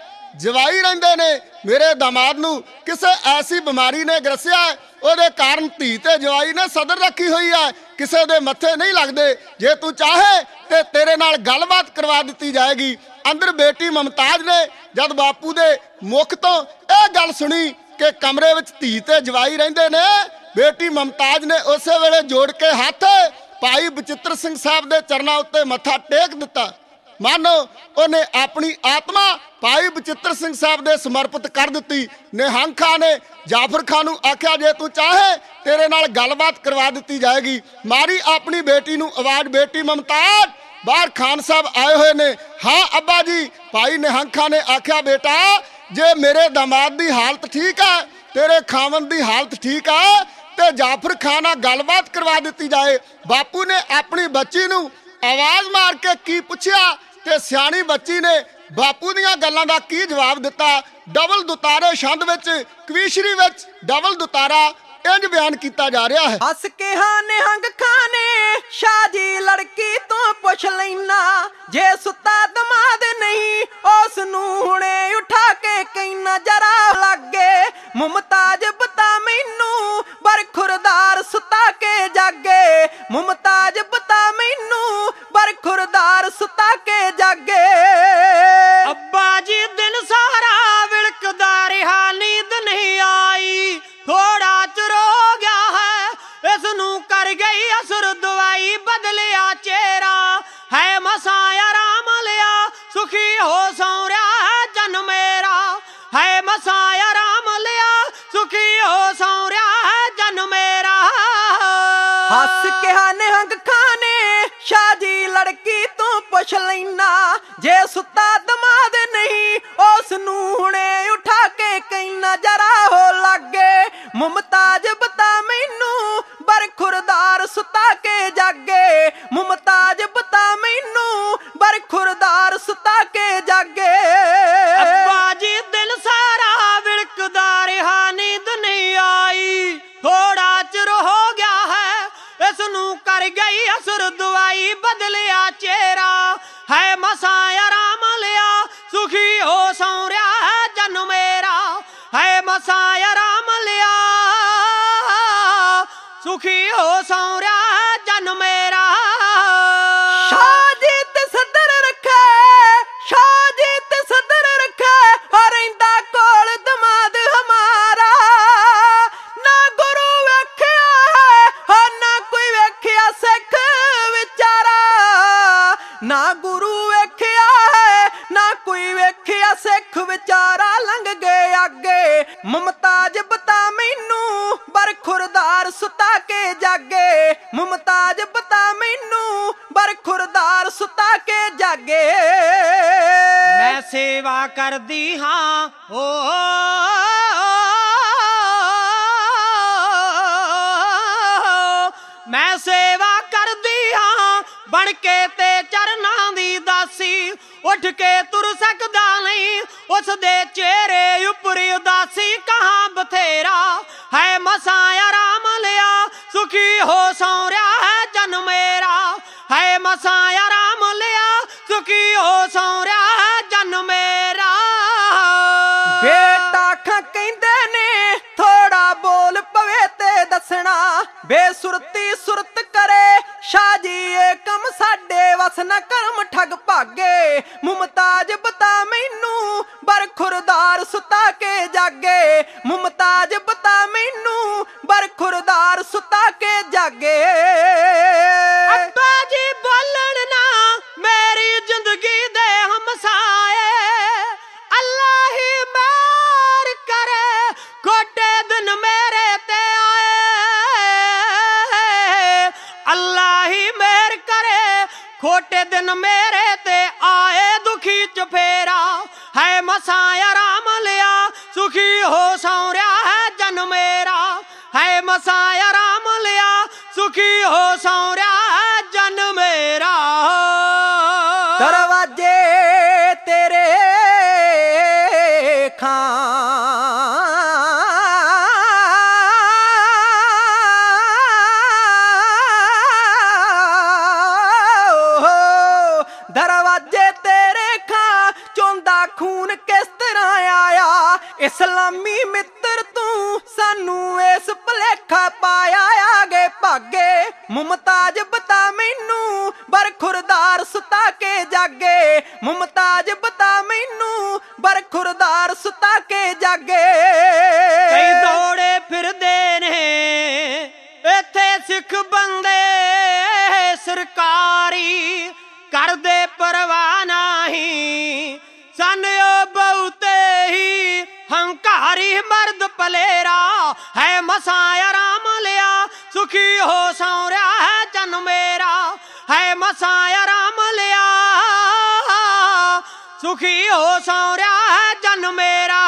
ਜਵਾਈ ਰਹਿੰਦੇ ਨੇ। ਮੇਰੇ ਦਾਮਾਦ ਨੂੰ ਕਿਸੇ ਐਸੀ ਬਿਮਾਰੀ ਨੇ ਗਰਸਿਆ, ਉਹਦੇ ਕਾਰਨ ਧੀ ਤੇ ਜਵਾਈ ਨੇ ਸਦਰ ਰੱਖੀ ਹੋਈ ਹੈ, ਕਿਸੇ ਦੇ ਮੱਥੇ ਨਹੀਂ ਲੱਗਦੇ। ਜੇ ਤੂੰ ਚਾਹੇ ਤੇ ਤੇਰੇ ਨਾਲ ਗੱਲਬਾਤ ਕਰਵਾ ਦਿੱਤੀ ਜਾਏਗੀ। ਅੰਦਰ ਬੇਟੀ ਮੁਮਤਾਜ਼ ਨੇ ਜਦ ਬਾਪੂ ਦੇ ਮੁਖ ਤੋਂ ਇਹ ਗੱਲ ਸੁਣੀ ਕਿ ਕਮਰੇ ਵਿੱਚ ਧੀ ਤੇ ਜਵਾਈ ਰਹਿੰਦੇ ਨੇ, ਬੇਟੀ ਮੁਮਤਾਜ਼ ਨੇ ਉਸੇ ਵੇਲੇ ਜੋੜ ਕੇ ਹੱਥ ਭਾਈ ਬਚਿੱਤਰ ਸਿੰਘ ਸਾਹਿਬ ਦੇ ਚਰਨਾਂ ਉੱਤੇ ਮੱਥਾ ਟੇਕ ਦਿੱਤਾ। ਮਾਨੋ ਉਹਨੇ ਆਪਣੀ ਆਤਮਾ ਭਾਈ ਬਚਿੱਤਰ ਸਿੰਘ ਸਾਹਿਬ ਦੇ ਸਮਰਪਿਤ ਕਰ ਦਿੱਤੀ। ਨਿਹੰਖਾਂ ਨੇ ਜਾਫਰ ਖਾਨ ਨੂੰ ਆਖਿਆ, ਜੇ ਤੂੰ ਚਾਹੇ ਤੇਰੇ ਨਾਲ ਗੱਲਬਾਤ ਕਰਵਾ ਦਿੱਤੀ ਜਾਏਗੀ। ਮਾਰੀ ਆਪਣੀ ਬੇਟੀ ਨੂੰ ਆਵਾਜ਼, ਬੇਟੀ ਮੁਮਤਾਜ਼ ਬਾਹਰ ਖਾਨ ਸਾਹਿਬ ਆਏ ਹੋਏ ਨੇ। ਹਾਂ ਅੱਬਾ ਜੀ। ਭਾਈ ਨਿਹੰਖਾਂ ਨੇ ਆਖਿਆ, ਬੇਟਾ ਜੇ ਮੇਰੇ ਦਾਮਾਦ ਦੀ ਹਾਲਤ ਠੀਕ ਹੈ, ਤੇਰੇ ਖਾਵਨ ਦੀ ਹਾਲਤ ਠੀਕ ਹੈ ਤੇ ਜਾਫਰ ਖਾਨ ਨਾਲ ਗੱਲਬਾਤ ਕਰਵਾ ਦਿੱਤੀ ਜਾਏ। ਬਾਪੂ ਨੇ ਆਪਣੀ ਬੱਚੀ ਨੂੰ ਆਵਾਜ਼ ਮਾਰ ਕੇ ਕੀ ਪੁੱਛਿਆ ਤੇ ਸਿਆਣੀ ਬੱਚੀ ਨੇ ਬਾਪੂ ਦੀਆਂ ਗੱਲਾਂ ਦਾ ਕੀ ਜਵਾਬ ਦਿੱਤਾ। ਡਬਲ ਦੁਤਾਰੇ ਛੰਦ ਵਿੱਚ, ਕਵੀਸ਼ਰੀ ਵਿੱਚ ਡਬਲ ਦੁਤਾਰਾ ਇੰਜ ਬਿਆਨ ਕੀਤਾ ਜਾ ਰਿਹਾ ਹੈ। ਹੱਸ ਕੇ ਹਾਂ ਨਿਹੰਗ ਖਾਨੇ ਸ਼ਾਹ ਜੀ ਲੜਕੀ ਤੋਂ ਪੁੱਛ ਲੈਣਾ, ਜੇ ਸੁੱਤਾ ਦਮਾਦ ਨਹੀਂ ਉਸ ਨੂੰ ਹੁਣੇ ਉਠਾ ਕੇ ਕਹਿਣਾ ਜਰਾ ਲੱਗੇ। ਮੁਮਤਾਜ਼ ਬਤਾ ਮੈਨੂੰ ਬਰਖੁਰਦਾਰ ਸੁਤਾ ਕੇ ਜਾਗੇ, ਮੁਮਤਾਜ਼ ਬਤਾ ਮੈਨੂੰ ਬਰਖੁਰਦਾਰ ਸੁਤਾ ਕੇ ਜਾਗੇ। ਅੱਬਾ ਜੀ ਦਿਨ ਸਾਰਾ ਵਿਲਕਦਾ ਰਿਹਾ, ਨੀਂਦ ਨਹੀਂ ਆਈ, ਥੋੜਾ ਚਿਰ ਹੋ ਗਿਆ ਹੈ ਇਸ ਨੂੰ ਕਰ ਗਈ ਅਸਰ ਦਵਾਈ, ਬਦਲਿਆ ਚਿਹਰਾ ਹੈ ਮਸਾਂ ਆਰਾਮ ਲਿਆ, ਸੁਖੀ ਹੋ ਸੌਂ ਰਿਹਾ ਹੈ ਜਨ ਮੇਰਾ, ਹੈ ਮਸਾਂ ਆਰਾਮ ਲਿਆ, ਸੁਖੀ ਹੋ ਸੌਂ ਰਿਹਾ ਹੈ ਜਨ ਮੇਰਾ। ਹੱਸ ਕਿਹਾ ਨਿਹੰਗ ਖਾਨੇ ਸ਼ਾਹ ਜੀ ਲੜਕੀ ਤੋਂ ਪੁੱਛ ਲੈਣਾ, ਜੇ ਸੁੱਤਾ ਦਮਾਦ ਨਹੀਂ ਉਸ ਨੂੰ ਹੁਣੇ ਉਠਾ ਕੇ ਕਹਿਣਾ ਜਰਾ ਹੋ ਲੱਗੇ। ਮੁਮਤਾਜ਼ ਬਤਾ ਮੈਨੂੰ ਬਰਖੁਰਦਾਰ ਸੁਤਾ ਕੇ ਜਾਗੇ, ਮੁਮਤਾਜ਼ ਬਤਾ ਮੈਨੂੰ ਬਰਖੁਰਦਾਰ ਸੁਤਾ ਕੇ ਜਾਗੇ। ਅੱਬਾ ਜੀ ਦਿਨ ਸਾਰਾ ਵਿਲਕਦਾ ਰਿਹਾ, ਨੀਂਦ ਨਹੀਂ ਆਈ, ਥੋੜਾ ਚਿਰ ਹੋ ਗਿਆ ਹੈ ਇਸ ਨੂੰ ਕਰ ਗਈ ਅਸਰ ਦਵਾਈ, ਬਦਲਿਆ ਚਿਹਰਾ ਹੈ ਮਸਾਂ ਆਰਾਮ ਲਿਆ, ਸੁਖੀ ਹੋ ਸੌਂ ਰਿਹਾ ਹੈ ਜਨ ਮੇਰਾ, ਹੈ ਮਸਾਂ ਆਰਾਮ ਲਿਆ, ਸੁਖੀ ਹੋ ਸੌਂ ਰਿਹਾ ਹੈ ਜਨ ਮੇਰਾ। ਸ਼ਾਹ ਜੀ ਤੇ ਸਦਰ ਰੱਖੇ, ਸ਼ਾਹ ਜੀ ਤੇ ਸਦਰ ਰੱਖੇ, ਹੋ ਰਹਿੰਦਾ ਕੋਲ ਦਮਾਦ ਹਮਾਰਾ, ਨਾ ਗੁਰੂ ਵੇਖਿਆ ਹੋ ਨਾ ਕੋਈ ਵੇਖਿਆ ਸਿੱਖ ਵਿਚਾਰਾ, ਨਾ ਗੁਰੂ ਵੇਖਿਆ ਹੈ ਨਾ ਕੋਈ ਵੇਖਿਆ ਸਿੱਖ ਵਿਚਾਰਾ, ਲੰਘ ਗਏ ਅੱਗੇ। ਮੁਮਤਾਜ਼ ਬਤਾ ਮੈਨੂੰ ਬਰਖੁਰਦਾਰ ਸੁਤਾ ਕੇ ਜਾਗੇ, ਮੁਮਤਾਜ਼ ਬਤਾ ਮੈਨੂੰ ਬਰਖੁਰਦਾਰ ਸੁਤਾ ਕੇ ਜਾਗੇ। ਮੈਂ ਸੇਵਾ ਕਰਦੀ ਹਾਂ ਓ ਮੈਂ ਸੇਵਾ ਕਰਦੀ ਹਾਂ ਬਣ ਕੇ ਤੇ ਚਰਨਾਂ ਦੀ ਦਾਸੀ, ਉੱਠ ਕੇ ਤੁਰ ਸਕਦਾ ਨਹੀਂ ਉਸ ਦੇ ਚਿਹਰੇ ਉੱਪਰ ਉਦਾਸੀ, ਕਹਾਂ ਬਥੇਰਾ ਹੈ ਮਸਾਂ ਆਰਾਮ ਲਿਆ, ਸੁਖੀ ਹੋ ਸੌਂ ਰਿਹਾ ਹੈ ਜਨ ਮੇਰਾ, ਹੈ ਮਸਾਂ ਆਰਾਮ ਲਿਆ, ਸੁਖੀ ਹੋ ਸੌਂ ਰਿਹਾ ਹੈ ਜਨ ਮੇਰਾ। ਬੇਟਾ ਖਾਂ ਕਹਿੰਦੇ ਨੇ ਥੋੜਾ ਬੋਲ ਪਵੇ ਤੇ ਦੱਸਣਾ, ਬੇਸੁਰਤੀ ਸੁਰਤ ਕਰੇ ਸ਼ਾਹ ਜੀ ਇਹ ਕੰਮ ਸਾਡੇ ਵਸ ਨਾ ਕਰਮ ਠੱਗ ਭਾਗੇ। ਮੁਮਤਾਜ਼ ਬਤਾ ਮੈਨੂੰ ਬਰਖੁਰਦਾਰ ਸੁਤਾ ਕੇ ਜਾਗੇ, ਮੁਮਤਾਜ਼ ਬਤਾ ਮੈਨੂੰ ਬਰਖੁਰਦਾਰ ਸੁਤਾ ਕੇ ਜਾਗੇ। ਅੱਬਾ ਜੀ ਬੋਲਣ ਨਾ ਮੇਰੀ ਜ਼ਿੰਦਗੀ ਦੇ ਹਮਸਾਏ, ਅੱਲਾ ਹੀ ਮਾਰ ਕਰੇ ਖੋਟੇ ਦਿਨ ਮੇਰੇ ਤੇ ਆਏ, ਅੱਲਾ ਹੀ ਮਿਹਰ ਕਰੇ ਖੋਟੇ ਦਿਨ ਮੇਰੇ ਤੇ ਆਏ ਦੁਖੀ ਚਫੇਰਾ ਹੈ ਮਸਾਂ ਆਰਾਮ ਲਿਆ ਸੁਖੀ ਹੋ ਸੌਰਿਆ ਹੈ ਜਨ ਮੇਰਾ ਹੈ ਮਸਾਂ ਆਰਾਮ ਲਿਆ ਸੁਖੀ ਹੋ ਸੌਰਿਆ ਹੈ ਜਨ ਮੇਰਾ ਦਰਵਾਜੇ ਤੇਰੇ ਦਰਵਾਜੇ ਤੇਰੇ ਖਾਂ ਚੋਂਦਾ ਖੂਨ ਕਿਸ ਤਰ੍ਹਾਂ ਆਇਆ ਇਸਲਾਮੀ ਮਿੱਤਰ ਤੂੰ ਸਾਨੂੰ ਇਸ ਭੁਲੇਖਾ ਪਾਇਆ ਆਗੇ ਭਾਗੇ ਮੁਮਤਾਜ ਬਤਾ ਮੈਨੂੰ ਬਰਖੁਰਦਾਰ ਸੁਤਾ ਕੇ ਜਾਗੇ ਮੁਮਤਾਜ ਬਤਾ ਮੈਨੂੰ ਬਰਖੁਰਦਾਰ ਸੁਤਾ ਕੇ ਜਾਗੇ ਕਈ ਦੌੜੇ ਫਿਰਦੇ ਨੇ ਇੱਥੇ ਸਿੱਖ ਬੰਦੇ ਸਰਕਾਰੀ ਕਰਦੇ ਪਰਵਾਹ ਨਹੀਂ ਸਨ ਉਹ ਬਹੁਤੇ ਹੀ ਹੰਕਾਰੀ ਮਰਦ ਪਲੇਰਾ ਹੈ ਮਸਾਂ ਆਰਾਮ ਲਿਆ ਸੁਖੀ ਹੋ ਸੌਰਿਆ ਹੈ ਜਨ ਮੇਰਾ ਹੈ ਮਸਾਂ ਆਰਾਮ ਲਿਆ ਸੁਖੀ ਹੋ ਸੌਰਿਆ ਹੈ ਜਨ ਮੇਰਾ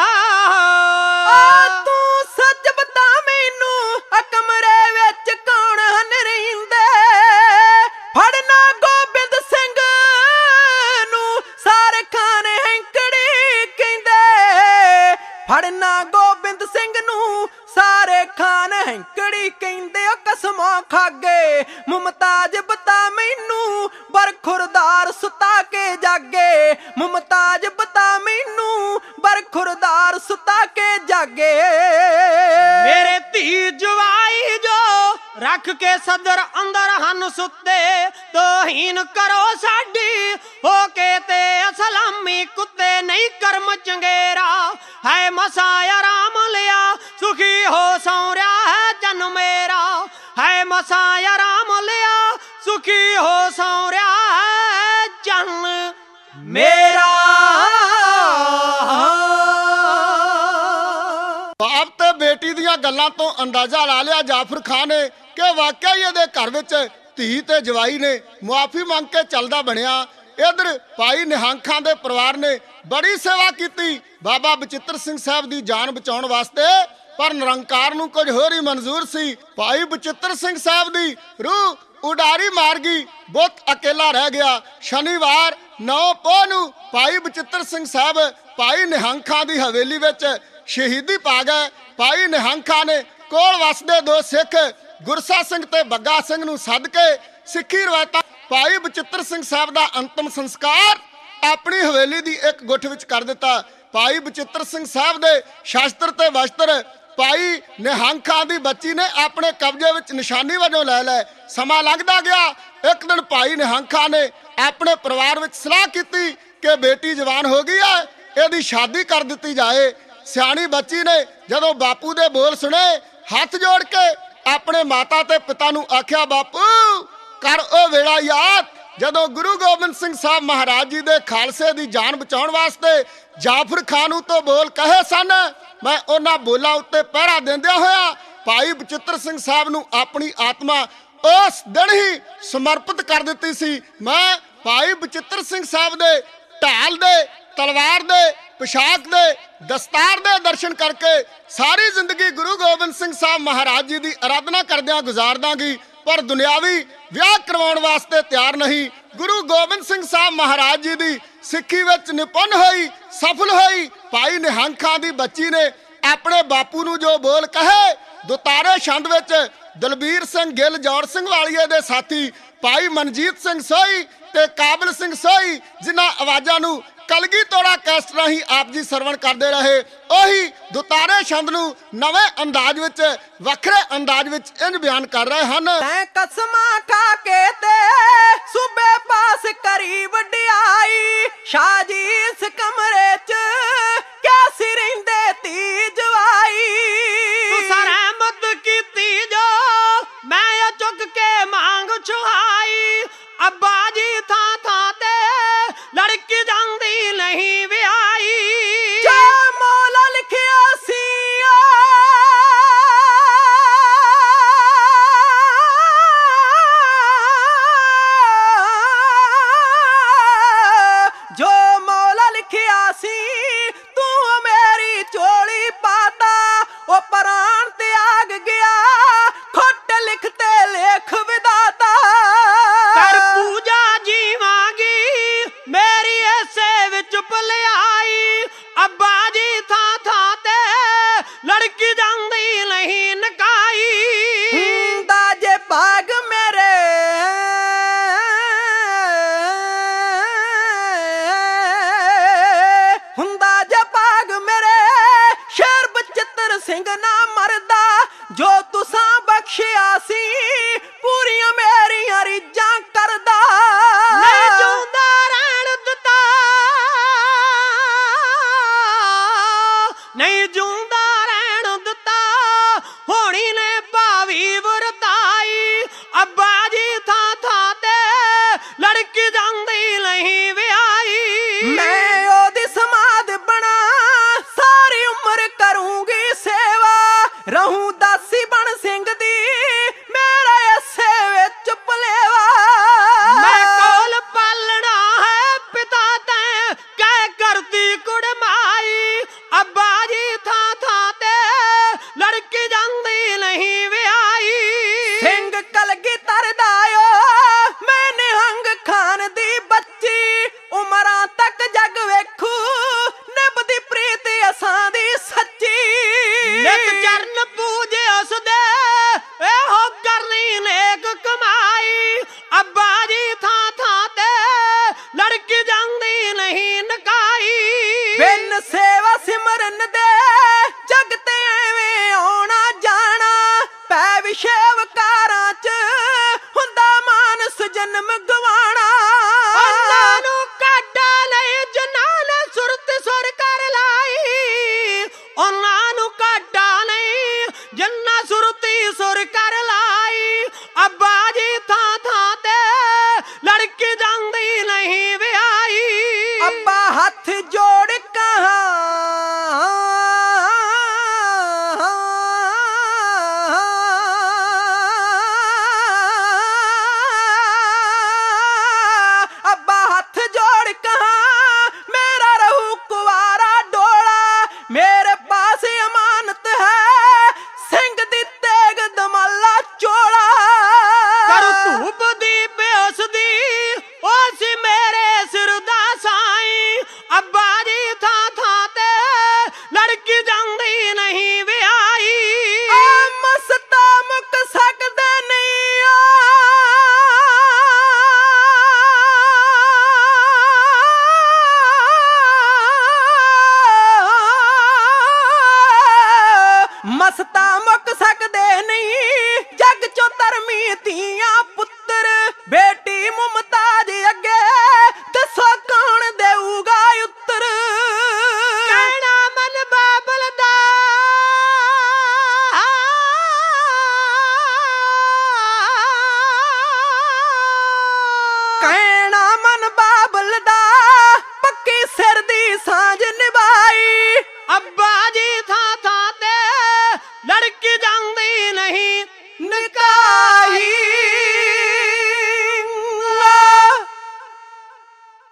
ਤੂੰ ਸੱਚ ਬਤਾ ਮੈਨੂੰ ਕਮਰੇ ਵਿੱਚ ਕੌਣ ਹਨ ਰਹਿੰਦੇ ਫੜਨਾ ਗੋਬਿੰਦ ਸਿੰਘ ਨੂੰ ਸਾਰੇ ਖਾਨੇ ਹੈਂਕੜੀ ਕਹਿੰਦੇ ਫੜਨਾ ਗੋਬਿੰਦ ਸਿੰਘ ਨੂੰ ਸਾਰੇ ਖਾਨ ਹੈਂਕੜੀ ਕਹਿੰਦੇ ਉਹ ਕਸਮਾਂ ਖਾਗੇ ਮੁਮਤਾਜ ਬਤਾ ਮੈਨੂੰ ਬਰਖੁਰਦਾਰ ਸੁਤਾ ਕੇ ਜਾਗੇ ਮੁਮਤਾਜ ਬਤਾ ਮੈਨੂੰ ਬਰਖੁਰਦਾਰ ਸੁਤਾ ਕੇ ਜਾਗੇ ਮੇਰੇ ਧੀ ਜਵਾਈ ਜੋ ਰੱਖ ਕੇ ਸਦਰ ਅੰਦਰ ਹਨ ਸੁੱਤੇ ਤੋਹੀਨ ਕਰੋ ਸਾਡੀ ਹੋ ਕੇ ਤੇ ਅਸਲਾਮੀ ਕੁੱਤੇ ਨਹੀਂ ਕਰਮ ਚੰਗੇਰਾ ਹੈ ਮਸਾਂ ਆਰਾਮ ਲਿਆ ਸੁਖੀ ਹੋ ਸੌਰਿਆ ਹੈ ਜਨ ਮੇਰਾ ਹੈ ਮਸਾਂ ਆਰਾਮ ਲਿਆ ਸੁਖੀ ਹੋ ਸੌਰਿਆ ਹੈ ਜਨ ਮੇਰਾ ਬਾਪ ਤੇ ਬੇਟੀ ਦੀਆਂ ਗੱਲਾਂ ਤੋਂ ਅੰਦਾਜ਼ਾ ਲਾ ਲਿਆ ਜਾਫਰ ਖਾਨ ਨੇ ਕਿ ਵਾਕਿਆ ਹੀ ਇਹਦੇ ਘਰ ਵਿੱਚ ਧੀ ਤੇ ਜਵਾਈ ਨੇ ਮੁਆਫੀ ਮੰਗ ਕੇ ਚੱਲਦਾ ਬਣਿਆ ਇਧਰ ਭਾਈ ਨਿਹੰਗ ਖਾਂ ਦੇ ਪਰਿਵਾਰ ਨੇ ਬੜੀ ਸੇਵਾ ਕੀਤੀ ਬਾਬਾ ਬਚਿੱਤਰ ਸਿੰਘ ਸਾਹਿਬ ਦੀ ਜਾਨ ਬਚਾਉਣ ਵਾਸਤੇ ਪਰ ਨਿਰੰਕਾਰ ਨੂੰ ਕੁਝ ਹੋਰ ਹੀ ਮਨਜ਼ੂਰ ਸੀ ਭਾਈ ਬਚਿੱਤਰ ਸਿੰਘ ਸਾਹਿਬ ਦੀ ਰੂਹ ਉਡਾਰੀ ਮਾਰ ਗਈ ਬਹੁਤ ਅਕੇਲਾ ਰਹਿ ਗਿਆ ਸ਼ਨੀਵਾਰ 9 ਪੋਹ ਨੂੰ ਭਾਈ ਬਚਿੱਤਰ ਸਿੰਘ ਸਾਹਿਬ ਭਾਈ ਨਿਹੰਗ ਖਾਂ ਦੀ ਹਵੇਲੀ ਵਿੱਚ ਸ਼ਹੀਦੀ ਪਾ ਗਏ ਭਾਈ ਨਿਹੰਗ ਖਾਂ ਨੇ ਕੋਲ ਵਸਦੇ ਦੋ ਸਿੱਖ ਗੁਰਸਾ ਸਿੰਘ ਤੇ ਬੱਗਾ ਸਿੰਘ ਨੂੰ ਸੱਦ ਕੇ ਸਿੱਖੀ ਰਵਾਇਤਾਂ ਭਾਈ ਬਚਿੱਤਰ ਸਿੰਘ ਸਾਹਿਬ ਦਾ ਅੰਤਮ ਸੰਸਕਾਰ ਆਪਣੀ ਹਵੇਲੀ ਦੀ ਇੱਕ ਗੁੱਠ ਵਿੱਚ ਕਰ ਦਿੱਤਾ ਭਾਈ ਬਚਿੱਤਰ ਸਿੰਘ ਸਾਹਿਬ ਦੇ ਸ਼ਾਸਤਰ ਤੇ ਵਸਤਰ ਭਾਈ ਨਿਹੰਗ ਖਾਂ ਦੀ ਬੱਚੀ ਨੇ ਆਪਣੇ ਕਬਜ਼ੇ ਵਿੱਚ ਨਿਸ਼ਾਨੀ ਵਜੋਂ ਲੈ ਲਏ ਸਮਾਂ ਲੰਘਦਾ ਗਿਆ ਇੱਕ ਦਿਨ ਭਾਈ ਨਿਹੰਗ ਖਾਂ ਨੇ ਆਪਣੇ ਪਰਿਵਾਰ ਵਿੱਚ ਸਲਾਹ ਕੀਤੀ ਕਿ ਬੇਟੀ ਜਵਾਨ ਹੋ ਗਈ ਹੈ ਇਹਦੀ ਸ਼ਾਦੀ ਕਰ ਦਿੱਤੀ ਜਾਏ ਸਿਆਣੀ ਬੱਚੀ ਨੇ ਜਦੋਂ ਬਾਪੂ ਦੇ ਬੋਲ ਸੁਣੇ ਹੱਥ ਜੋੜ ਕੇ ਆਪਣੇ ਮਾਤਾ ਤੇ ਪਿਤਾ ਨੂੰ ਆਖਿਆ ਬਾਪੂ ਕਰ ਉਹ ਵੇਲਾ ਯਾਦ ਜਦੋਂ ਗੁਰੂ ਗੋਬਿੰਦ ਸਿੰਘ ਸਾਹਿਬ ਮਹਾਰਾਜ ਜੀ ਦੇ ਖਾਲਸੇ ਦੀ ਜਾਨ ਬਚਾਉਣ ਵਾਸਤੇ ਜਾਫਰ ਖਾਨ ਨੂੰ ਤੋਂ ਬੋਲ ਕਹੇ ਸਨ ਮੈਂ ਉਹਨਾਂ ਬੋਲਾਂ ਉੱਤੇ ਪਹਿਰਾ ਦਿੰਦਿਆਂ ਹੋਇਆ ਭਾਈ ਬਚਿੱਤਰ ਸਿੰਘ ਸਾਹਿਬ ਨੂੰ ਆਪਣੀ ਆਤਮਾ ਉਸ ਦਿਨ ਹੀ ਸਮਰਪਿਤ ਕਰ ਦਿੱਤੀ ਸੀ ਮੈਂ ਭਾਈ ਬਚਿੱਤਰ ਸਿੰਘ ਸਾਹਿਬ ਦੇ ਢਾਲ ਦੇ ਤਲਵਾਰ ਦੇ पोशाक दे दस्तार दे दर्शन करके सारी जिंदगी गुरु गोबिंद सिंह साहब महाराज जी की आराधना करदियां गुजार दांगी पर दुनियावी विआह करवाउण वास्ते तैयार नहीं। गुरु गोबिंद सिंह साहब महाराज जी की सिक्खी विच निपुण होई सफल होई भाई निहंग खां दी बच्ची ने अपने बापू नूं जो बोल कहे दुतारे छंद विच दलबीर सिंह गिल जौड़ सिंह वालिए दे साथी भाई मनजीत सिंह सोही ते काबिल सिंह सोही जिन्हां आवाज़ां नूं कलगी तोड़ा कैस्ट राही आप जी सरवण करते रहे ओही दुतारे छंद नूं नवे अंदाज विच वखरे अंदाज विच इंज बयान कर रहे हैं। तैं कसमां खा के ते सूबे पास करी वडियाई शाह जी इस कमरे च क्या सिरिंदे धी जवाई रहमत कीती जो मैं चुक के मांग छुहाई अब्बा जी था ते लड़की जांदी नहीं विआई जा मौला लिखिया सी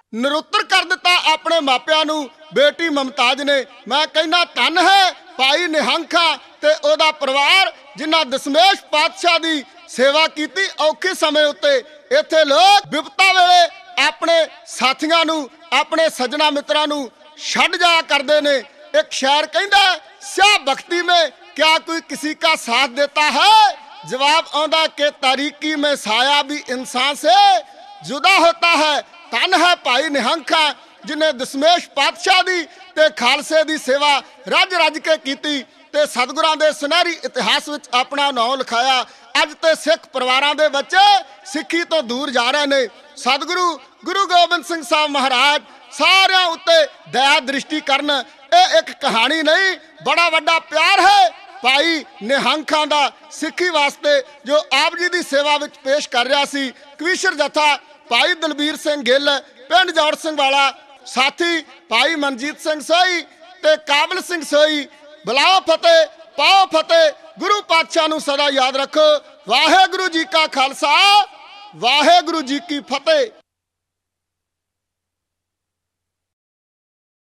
ਨਿਰੁੱਤਰ ਕਰ ਦਿੱਤਾ ਆਪਣੇ ਮਾਪਿਆਂ ਨੂੰ ਬੇਟੀ ਮੁਮਤਾਜ਼ ਨੇ। ਮੈਂ ਕਹਿੰਦਾ ਧੰਨ ਹੈ ਭਾਈ ਨਿਹੰਖਾ ਤੇ ਉਹਦਾ ਪਰਿਵਾਰ, ਜਿਨ੍ਹਾਂ ਦਸ਼ਮੇਸ਼ ਪਾਤਸ਼ਾਹ ਦੀ ਸੇਵਾ ਕੀਤੀ ਔਖੇ ਸਮੇਂ ਉੱਤੇ। ਇੱਥੇ ਲੋਕ ਵਿਪਤਾ ਵੇਲੇ ਆਪਣੇ ਸਾਥੀਆਂ ਨੂੰ, ਆਪਣੇ ਸੱਜਣਾ ਮਿੱਤਰਾਂ ਨੂੰ ਛੱਡ ਜਾਇਆ ਕਰਦੇ ਨੇ। ਇੱਕ ਸ਼ਾਇਰ ਕਹਿੰਦਾ, ਸਿਆ ਭਗਤੀ में क्या कोई किसी का साथ देता है, जवाब आंदा के तारीकी में साया भी इंसान से जुदा होता है। धन है भाई निहंखा जिन्हें दशमेश पातशाह दी ते खालसे दी सेवा रज रज के कीती ते सतगुरां दे सुनहरी इतिहास विच अपना नाम लिखाया। अज ते सिख परिवारां दे बच्चे सिੱਖੀ ਤੋਂ दूर जा रहे ने। सतगुरु गुरु गोबिंद सिंह साहब महाराज सारिਆਂ उत्ते दया दृष्टि करन। ਇਹ ਇੱਕ कहानी नहीं, बड़ा वड्डा प्यार है भाई निहंखां दा सिੱਖੀ वास्ते, जो आप जी दी सेवा विच पेश कर रहा सी। कवीशर जथा भाई दलबीर सिंह गिल पिंड जौड़ सिंह वाला, साथी भाई मनजीत सिंह सोही ते काबल सिंह सोही। बुलाओ फतेह, पाओ फतेह, गुरु पातशाह नूं सदा याद रखो। वाहेगुरु जी का खालसा, वाहेगुरु जी की फतेह।